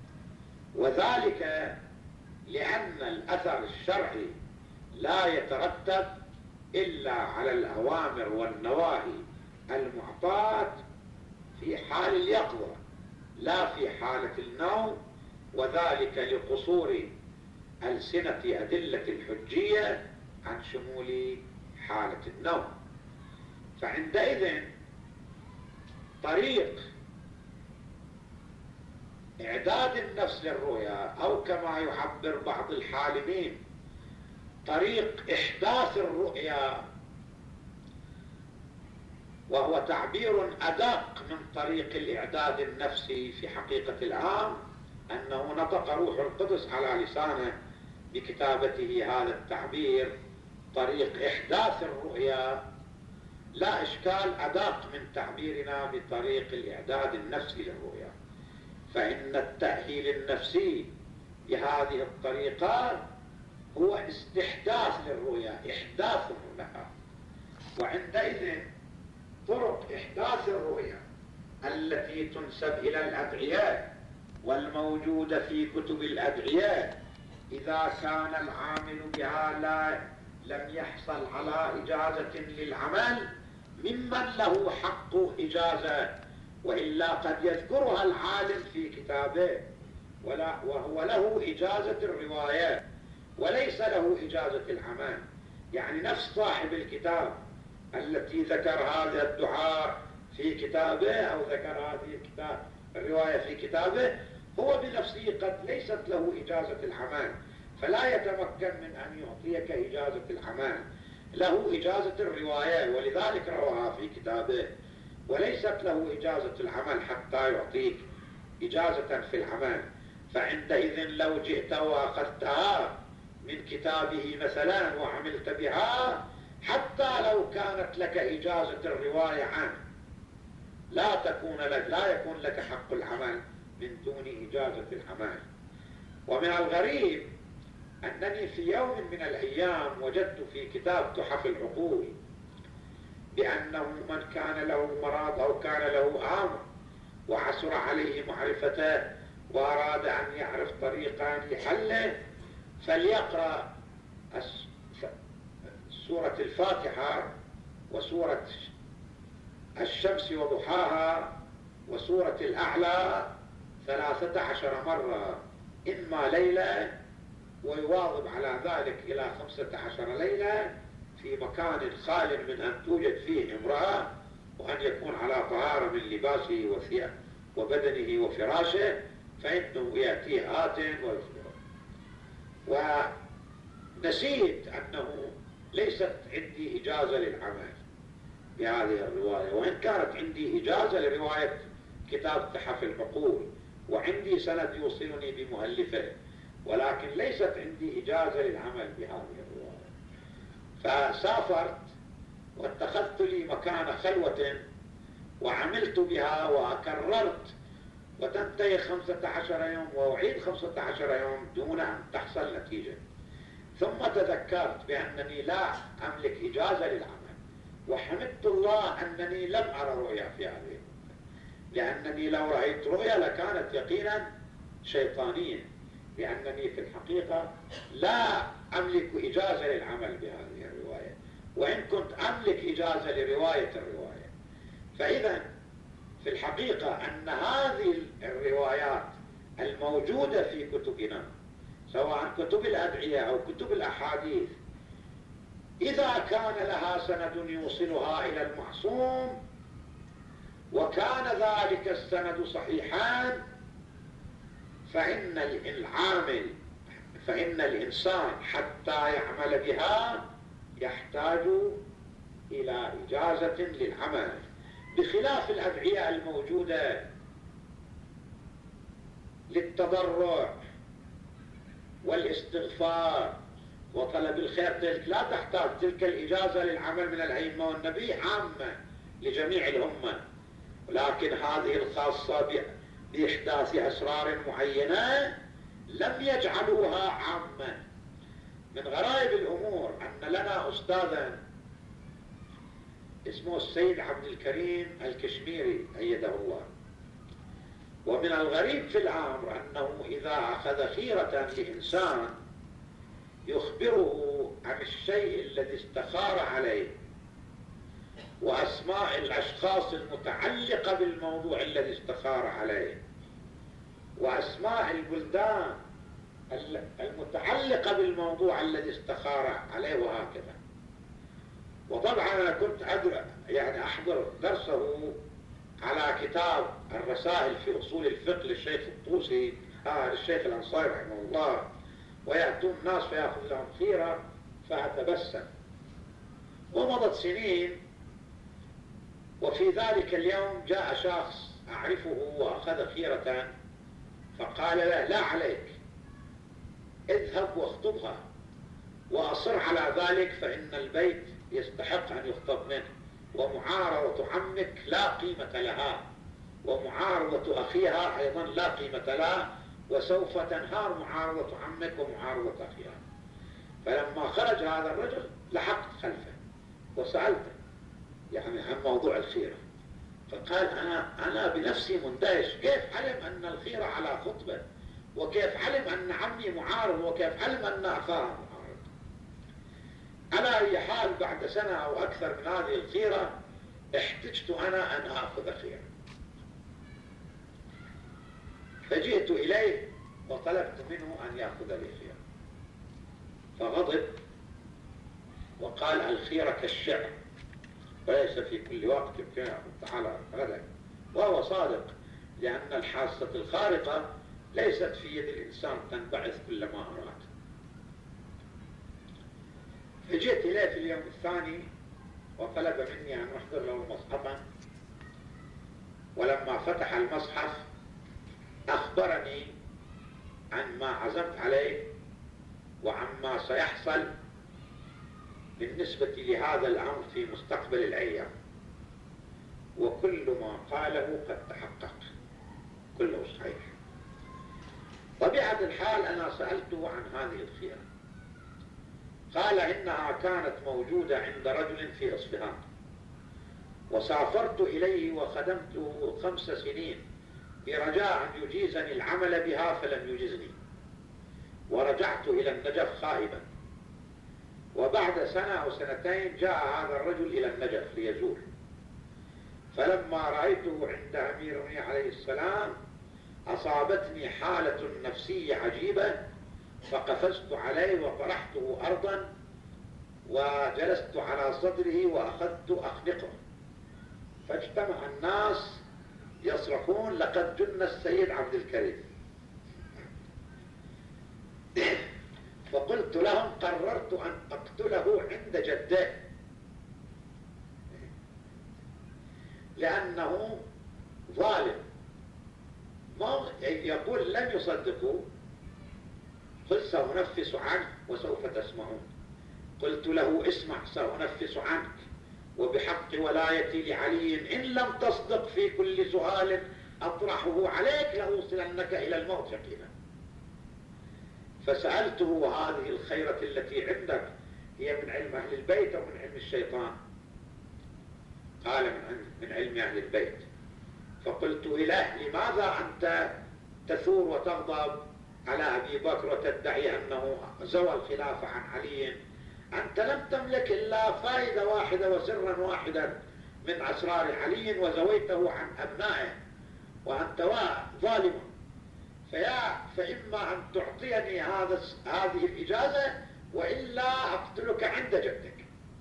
Speaker 1: وذلك لأن الأثر الشرعي لا يترتب إلا على الأوامر والنواهي المعطاة في حال اليقظة لا في حالة النوم، وذلك لقصور ألسنة أدلة الحجية عن شمول حالة النوم. فعندئذ طريق إعداد النفس للرؤيا، أو كما يعبر بعض الحالمين طريق إحداث الرؤيا، وهو تعبير أدق من طريق الإعداد النفسي. في حقيقة الأمر أنه نطق روح القدس على لسانه بكتابته هذا التعبير، طريق إحداث الرؤيا. لا إشكال أدق من تعبيرنا بطريق الإعداد النفسي للرؤيا، فإن التأهيل النفسي بهذه الطريقة هو استحداث للرؤيا، إحداث لها. وعندئذ طرق إحداث الرؤيا التي تنسب إلى الأدعياء والموجودة في كتب الأدعياء، إذا كان العامل بها لا لم يحصل على إجازة للعمل ممن له حق إجازة، وإلا قد يذكرها العالم في كتابه ولا وهو له إجازة الرواية وليس له إجازة العمل. يعني نفس صاحب الكتاب التي ذكر هذا الدعاء في كتابه أو ذكر هذه الكتاب الرواية في كتابه، هو بنفسه قد ليست له إجازة العمل، فلا يتمكن من أن يعطيك إجازة العمل، له إجازة الرواية ولذلك رواها في كتابه، وليست له إجازة العمل حتى يعطيك إجازة في العمل. فعندئذ لو جئت وأخذتها من كتابه مثلا وعملت بها، حتى لو كانت لك إجازة الرواية عنه لا تكون لك لا يكون لك حق العمل من دون إجازة العمل. ومن الغريب أنني في يوم من الأيام وجدت في كتاب تحف العقول بأنه من كان له مرض أو كان له أمر وعسر عليه معرفته وأراد أن يعرف طريقا لحله فليقرأ سورة الفاتحة وسورة الشمس وضحاها وسورة الأعلى ثلاثة عشر مرة إما ليلة، ويواظب على ذلك إلى خمسة عشر ليلة في مكان خال من أن توجد فيه امرأة، وأن يكون على طهارة من لباسه وثيابه وبدنه وفراشه، فإنه يأتيه آت ويخبره. ونسيت أنه ليست عندي إجازة للعمل بهذه الرواية، وإن كانت عندي إجازة لرواية كتاب تحف العقول وعندي سند يوصلني بمؤلفه، ولكن ليست عندي إجازة للعمل بهذه الرواية. فسافرت واتخذت لي مكان خلوة وعملت بها وكررت، وتنتهي خمسة عشر يوم وأعيد خمسة عشر يوم دون أن تحصل نتيجة. ثم تذكرت بأنني لا أملك إجازة للعمل، وحمدت الله أنني لم أرى رؤيا في هذه المدة، لأنني لو رأيت رؤيا لكانت يقينا شيطانية، لأنني في الحقيقة لا أملك إجازة للعمل بهذه الرواية، وإن كنت أملك إجازة لرواية الرواية. فإذا في الحقيقة أن هذه الروايات الموجودة في كتبنا سواء كتب الأدعية أو كتب الأحاديث، إذا كان لها سند يوصلها إلى المعصوم وكان ذلك السند صحيحا، فإن العامل فإن الإنسان حتى يعمل بها يحتاج إلى إجازة للعمل، بخلاف الأدعية الموجودة للتضرع والاستغفار وطلب الخير، تلك لا تحتاج تلك الإجازة للعمل من الأئمة والنبي عامة لجميع الأمة، ولكن هذه الخاصة بإحداث أسرار معينة لم يجعلوها عامة. من غرائب الأمور أن لنا أستاذا اسمه السيد عبد الكريم الكشميري أيده الله، ومن الغريب في الأمر أنه إذا أخذ خيرة لإنسان يخبره عن الشيء الذي استخار عليه وأسماء الأشخاص المتعلقة بالموضوع الذي استخار عليه وأسماء البلدان المتعلقة بالموضوع الذي استخار عليه وهكذا. وطبعا أنا كنت أدرى يعني أحضر درسه على كتاب الرسائل في أصول الفقه للشيخ الطوسي آه للشيخ الأنصاري رحمه الله، ويأتون الناس فيأخذ لهم خيرة فأتبسم. ومضت سنين، وفي ذلك اليوم جاء شخص أعرفه وأخذ خيرة، فقال له: لا عليك، اذهب واخطبها، وأصر على ذلك، فإن البيت يستحق أن يخطب منه، ومعارضة عمك لا قيمة لها، ومعارضة أخيها أيضا لا قيمة لها، وسوف تنهار معارضة عمك ومعارضة أخيها. فلما خرج هذا الرجل لحقت خلفه وسألته يعني عن موضوع الخيرة، فقال: أنا أنا بنفسي مندهش، كيف علم أن الخيرة على خطبة، وكيف علم أن عمي معارض، وكيف علم أن أخاه معارض. على أي حال، بعد سنة أو أكثر من هذه الخيرة احتجت أنا أن آخذ خيرة، فجئت إليه وطلبت منه أن يأخذ لي خيرة، فغضب وقال: الخيرة كالشعر، وليس في كل وقت يمكن أن تعالى غدا. وهو صادق، لأن الحاسة الخارقة ليست في يد الإنسان تنبعث كلما أراد. فجئت إليه في اليوم الثاني وطلب مني أن أحضر له مصحفا، ولما فتح المصحف أخبرني عن ما عزمت عليه وعما سيحصل بالنسبة لهذا الأمر في مستقبل الأيام، وكل ما قاله قد تحقق، كله صحيح. طبيعة الحال أنا سألته عن هذه الخيرة، قال: إنها كانت موجودة عند رجل في إصفهان، وسافرت إليه وخدمته خمس سنين برجاء أن يجيزني العمل بها، فلم يجزني، ورجعت إلى النجف خائبا. وبعد سنة أو سنتين جاء هذا الرجل إلى النجف ليزور، فلما رأيته عند أمير المؤمنين عليه السلام أصابتني حالة نفسية عجيبة، فقفزت عليه وطرحته أرضا وجلست على صدره وأخذت أخنقه، فاجتمع الناس يصرخون: لقد جن السيد عبد الكريم. فقلت لهم: قررت أن أقتله عند جده، لأنه ظالم. يقول: لم يصدقوا، قل: سأنفس عنه وسوف تسمعون. قلت له: اسمع، سأنفس عنك، وبحق ولايتي لعلي إن لم تصدق في كل سؤال أطرحه عليك لأوصلنك إلى الموت يقينا. فسألته: هذه الخيرة التي عندك هي من علم أهل البيت أو من علم الشيطان؟ قال: من علم أهل البيت. فقلت له: لماذا أنت تثور وتغضب على أبي بكر وتدعي أنه زوى الخلافة عن علي؟ أنت لم تملك إلا فائدة واحدة وسرا واحدا من أسرار علي، وزويته عن أبنائه، وأنت ظالم، فيا فإما أن تعطيني هذا هذه الإجازة، وإلا أقتلك عند جدك.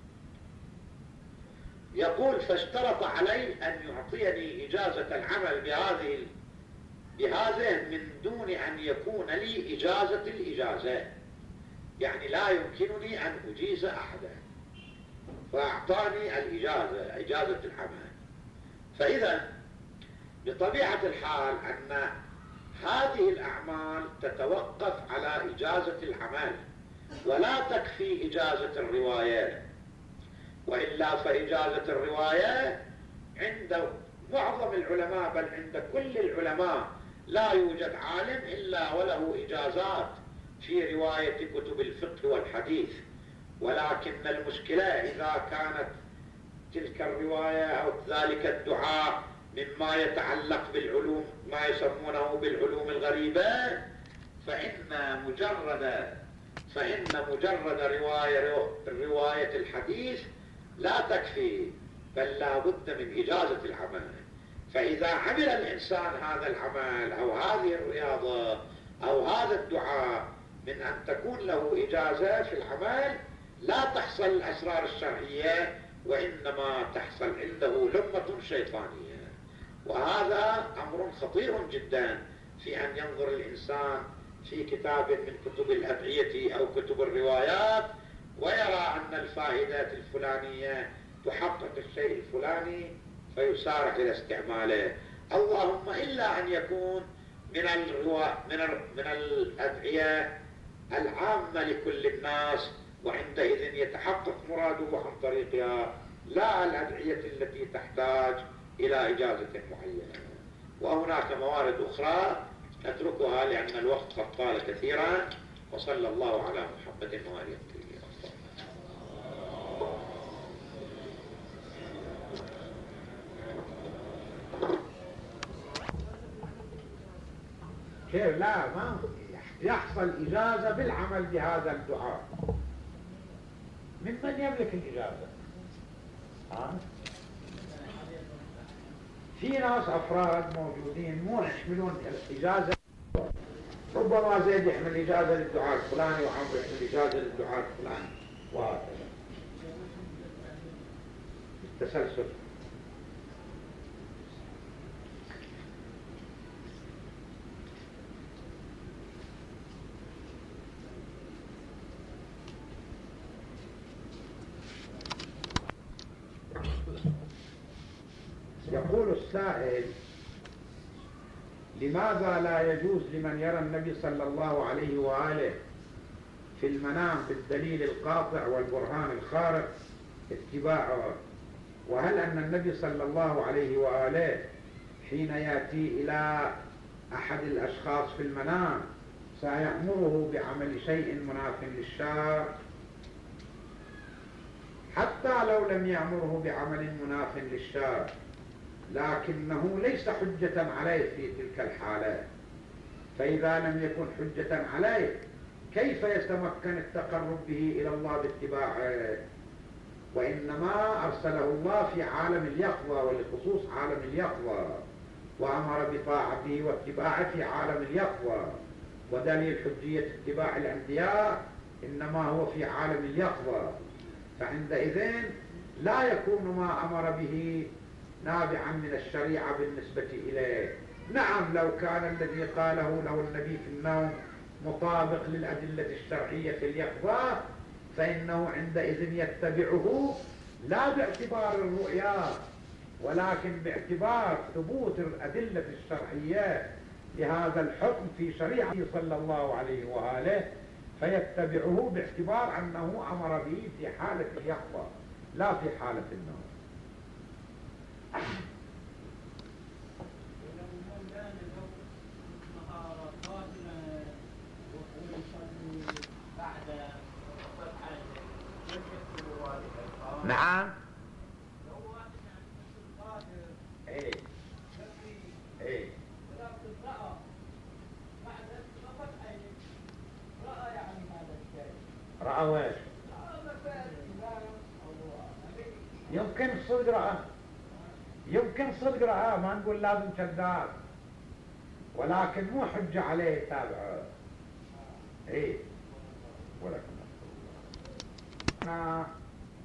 Speaker 1: يقول: فاشترط علي أن يعطيني إجازة العمل بهذه بهذا من دون أن يكون لي إجازة الإجازة، يعني لا يمكنني أن أجيز أحدا، فأعطاني الإجازة، إجازة العمل. فإذا بطبيعة الحال أن هذه الأعمال تتوقف على إجازة العمل، ولا تكفي إجازة الرواية، وإلا فإجازة الرواية عند معظم العلماء، بل عند كل العلماء، لا يوجد عالم إلا وله إجازات في رواية كتب الفقه والحديث. ولكن المشكلة إذا كانت تلك الرواية أو ذلك الدعاء مما يتعلق بالعلوم، ما يسمونه بالعلوم الغريبة، فإن مجرد فإن مجرد رواية رواية الحديث لا تكفي، بل لا بد من إجازة العمل. فإذا عمل الإنسان هذا العمل أو هذه الرياضة أو هذا الدعاء من أن تكون له إجازة في العمل، لا تحصل الأسرار الشرعية، وإنما تحصل عنده لمة شيطانية. وهذا أمر خطير جدا في أن ينظر الإنسان في كتاب من كتب الأدعية أو كتب الروايات ويرى أن الفائدة الفلانية تحقق الشيء الفلاني فيسارع إلى استعماله. اللهم إلا أن يكون من من من الأدعية العامة لكل الناس، وعندئذ يتحقق مراده عن طريقها، لا الأدعية التي تحتاج إلى إجازة معينة. وهناك موارد أخرى نتركها لأن الوقت قد طال كثيرا. وصلى الله على محمد وآله الطيبين.
Speaker 2: كيف؟ لا، ما يحصل إجازة بالعمل بهذا الدعاء. من من يملك الإجازة؟ ها؟ في ناس أفراد موجودين مو يحملون الإجازة، ربما زيد يحمل إجازة للدعاء الفلاني وعمر يحمل إجازة للدعاء الفلاني وهكذا التسلسل. يقول السائل: لماذا لا يجوز لمن يرى النبي صلى الله عليه وآله في المنام بالدليل القاطع والبرهان الخارق اتباعه؟ وهل أن النبي صلى الله عليه وآله حين يأتي إلى أحد الأشخاص في المنام سيأمره بعمل شيء مناف للشرع؟ حتى لو لم يأمره بعمل مناف للشرع لكنه ليس حجة عليه في تلك الحالة. فإذا لم يكن حجة عليه كيف يتمكن التقرب به إلى الله باتباعه؟ وإنما أرسله الله في عالم اليقظة ولخصوص عالم اليقظة، وأمر بطاعته واتباعه في عالم اليقظة، ودليل حجية اتباع الأنبياء إنما هو في عالم اليقظة. فعندئذ لا يكون ما أمر به نابعا من الشريعة بالنسبة إليه. نعم، لو كان الذي قاله له النبي في النوم مطابق للأدلة الشرعية في اليقظة فإنه عندئذ يتبعه لا باعتبار الرؤيا ولكن باعتبار ثبوت الأدلة الشرعية لهذا الحكم في شريعته صلى الله عليه وآله، فيتبعه باعتبار أنه أمر به في حالة اليقظة لا في حالة النوم. نعم. ايه ايه رأى وين؟ يمكن صدق رأى، يمكن صدق رأى، ما نقول لازم كذاب، ولكن مو حجة عليه يتابعه. ايه ولكن أنا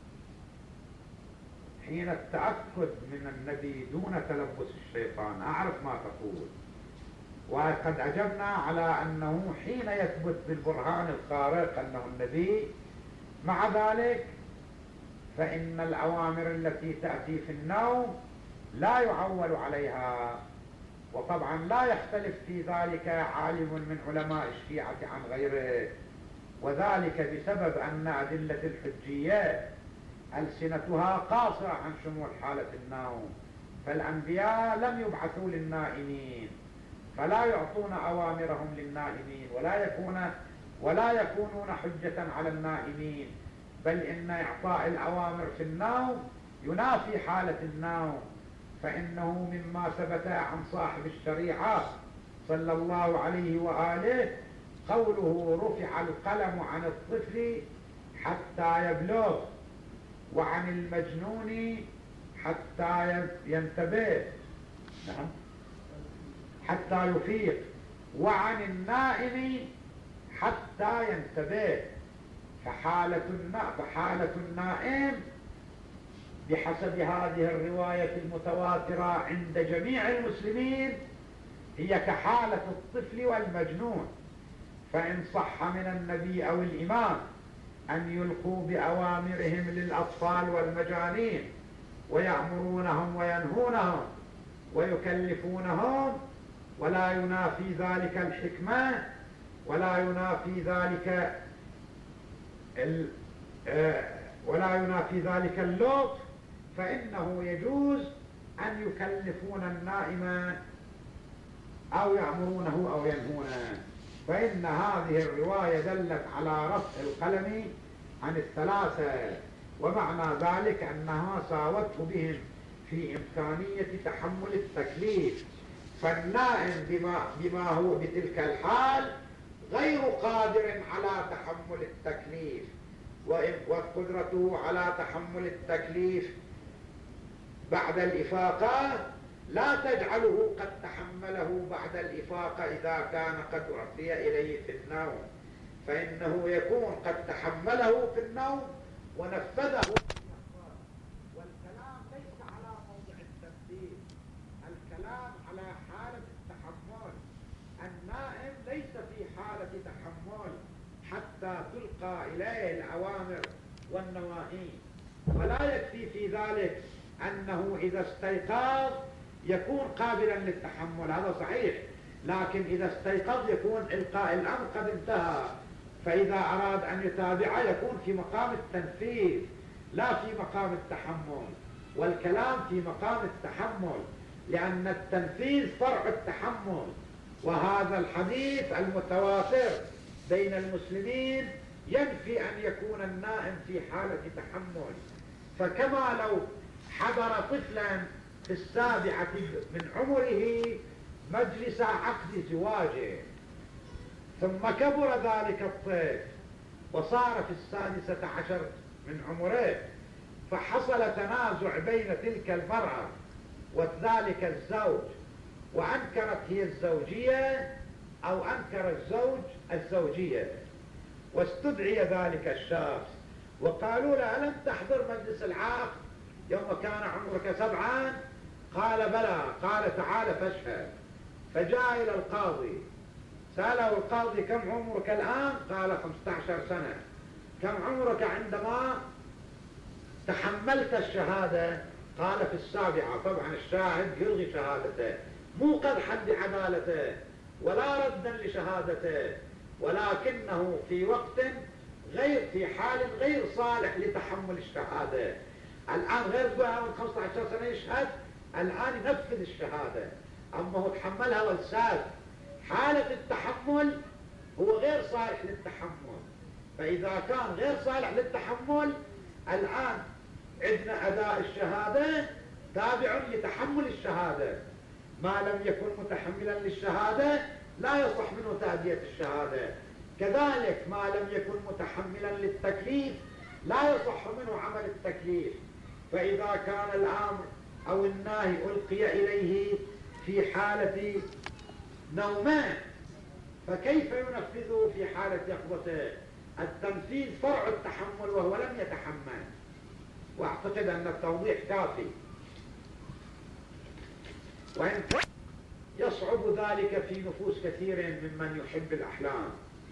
Speaker 2: حين التأكد من النبي دون تلبس الشيطان أعرف ما تقول، وقد أجبنا على أنه حين يثبت بالبرهان الخارق أنه النبي، مع ذلك فإن الأوامر التي تأتي في النوم لا يعول عليها. وطبعا لا يختلف في ذلك عالم من علماء الشيعة عن غيره، وذلك بسبب أن أدلة الحجية ألسنتها قاصرة عن شمول حالة النوم، فالأنبياء لم يبعثوا للنائمين فلا يعطون أوامرهم للنائمين ولا يكون ولا يكونون حجة على النائمين، بل إن إعطاء الأوامر في النوم ينافي حالة النوم. فإنه مما ثبت عن صاحب الشريعة صلى الله عليه وآله قوله: رفع القلم عن الطفل حتى يبلغ، وعن المجنون حتى ينتبه، نعم حتى يفيق، وعن النائم حتى ينتبه. فحالة فحالة النائم بحسب هذه الرواية المتواترة عند جميع المسلمين هي كحالة الطفل والمجنون. فإن صح من النبي أو الإمام أن يلقوا بأوامرهم للأطفال والمجانين ويأمرونهم وينهونهم ويكلفونهم، ولا ينافي ذلك الحكمة ولا ينافي ذلك ال ولا ينافي ذلك اللطف، فإنه يجوز أن يكلفون النائم أو يأمرونه أو ينهونه. فإن هذه الرواية دلت على رفع القلم عن الثلاثة، ومعنى ذلك أنها ساوته بهم في إمكانية تحمل التكليف. فالنائم بما, بما هو بتلك الحال غير قادر على تحمل التكليف، وقدرته على تحمل التكليف بعد الإفاقة لا تجعله قد تحمله بعد الإفاقة إذا كان قد أعطي إليه في النوم، فإنه يكون قد تحمله في النوم ونفذه. والكلام ليس على موضع التنفيذ، الكلام على حالة التحمل. النائم ليس في حالة تحمل حتى تلقى إليه الأوامر والنواهي، ولا يكفي في ذلك أنه إذا استيقظ يكون قابلا للتحمل، هذا صحيح، لكن إذا استيقظ يكون إلقاء الأمر قد انتهى، فإذا أراد أن يتابع يكون في مقام التنفيذ لا في مقام التحمل. والكلام في مقام التحمل، لأن التنفيذ فرع التحمل. وهذا الحديث المتواتر بين المسلمين ينفي أن يكون النائم في حالة تحمل. فكما لو حضر طفلا في السابعة من عمره مجلس عقد زواجه، ثم كبر ذلك الطفل وصار في السادسة عشر من عمره، فحصل تنازع بين تلك المرأة وذلك الزوج، وأنكرت هي الزوجية أو أنكر الزوج الزوجية، واستدعي ذلك الشخص وقالوا له ألم تحضر مجلس العقد يوم كان عمرك سبعا؟ قال بلى. قال تعال فاشهد. فجاء إلى القاضي، سأله القاضي كم عمرك الآن؟ قال خمسة عشر سنة. كم عمرك عندما تحملت الشهادة؟ قال في السابعة. طبعا الشاهد يلغي شهادته، مو قدحا بعدالته ولا ردا لشهادته، ولكنه في وقت غير، في حال غير صالح لتحمل الشهادة. الآن غير من خمسة عشر سنة يشهد، الآن ينفذ الشهادة، أما هو تحملها والساد. حالة التحمل هو غير صالح للتحمل، فإذا كان غير صالح للتحمل الآن عندنا أداء الشهادة تابع لتحمل الشهادة. ما لم يكن متحملا للشهادة لا يصح منه تأدية الشهادة. كذلك ما لم يكن متحملا للتكليف لا يصح منه عمل التكليف. فإذا كان الأمر أو النهي ألقي إليه في حالة نومه فكيف ينفذه في حالة يقظته؟ التنفيذ فرع التحمل وهو لم يتحمل، وأعتقد أن التوضيح كافي. وإن يصعب ذلك في نفوس كثير ممن يحب الأحلام.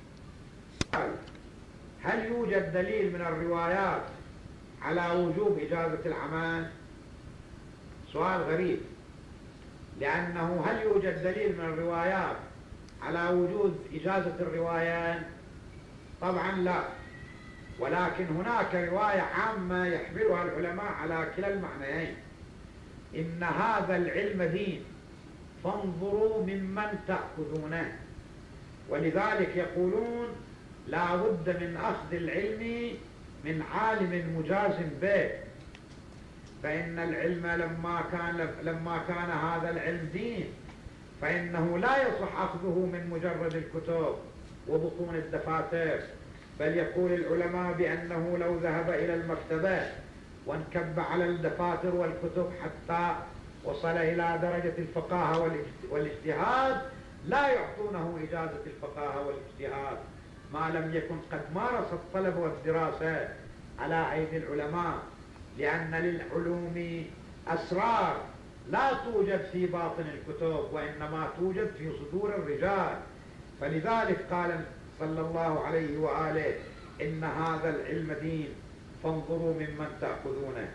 Speaker 2: هل يوجد دليل من الروايات على وجوب إجازة العمل؟ سؤال غريب، لأنه هل يوجد دليل من الروايات على وجود إجازة الرواية؟ طبعا لا، ولكن هناك رواية عامة يحملها العلماء على كلا المعنيين: إن هذا العلم دين فانظروا ممن تأخذونه. ولذلك يقولون لا بد من أخذ العلم من عالم مجاز به، فإن العلم لما كان, لما كان هذا العلم دين فإنه لا يصح أخذه من مجرد الكتب وبطون الدفاتر، بل يقول العلماء بأنه لو ذهب إلى المكتبة وانكب على الدفاتر والكتب حتى وصل إلى درجة الفقاهة والاجتهاد لا يعطونه إجازة الفقاهة والاجتهاد ما لم يكن قد مارس الطلب والدراسة على أيدي العلماء، لأن للعلوم أسرار لا توجد في باطن الكتب وإنما توجد في صدور الرجال. فلذلك قال صلى الله عليه وآله: إن هذا العلم دين فانظروا ممن تأخذونه.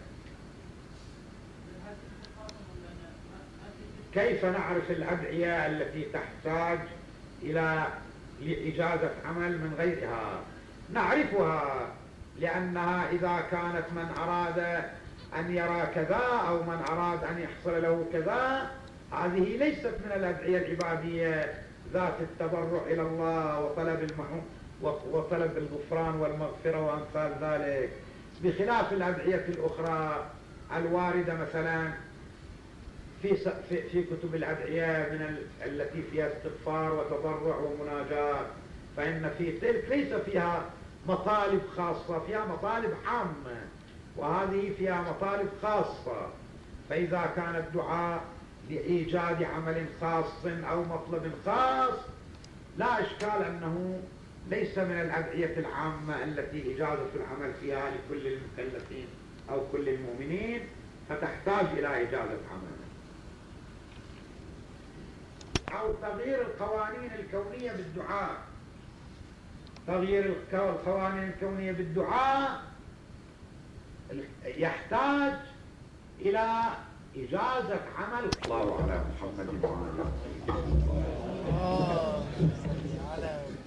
Speaker 2: كيف نعرف الأدعية التي تحتاج إلى إجازة عمل من غيرها؟ نعرفها لأنها إذا كانت من أراد أن يرى كذا أو من أراد أن يحصل له كذا، هذه ليست من الأدعية العبادية ذات التضرع إلى الله وطلب المحو وطلب الغفران والمغفرة وأمثال ذلك، بخلاف الأدعية الأخرى الواردة مثلا في في في كتب الأدعية من التي فيها استغفار وتضرع ومناجاة، فإن في تلك ليس فيها مطالب خاصة، فيها مطالب عامة، وهذه فيها مطالب خاصة. فإذا كان الدعاء لإيجاد عمل خاص أو مطلب خاص لا إشكال أنه ليس من الأدعية العامة التي إجازة العمل فيها لكل المكلفين أو كل المؤمنين، فتحتاج إلى إجازة عمل. أو تغيير القوانين الكونية بالدعاء. تغيير القوانين الكونية بالدعاء يحتاج إلى إجازة عمل. الله على محمد وعلى آله.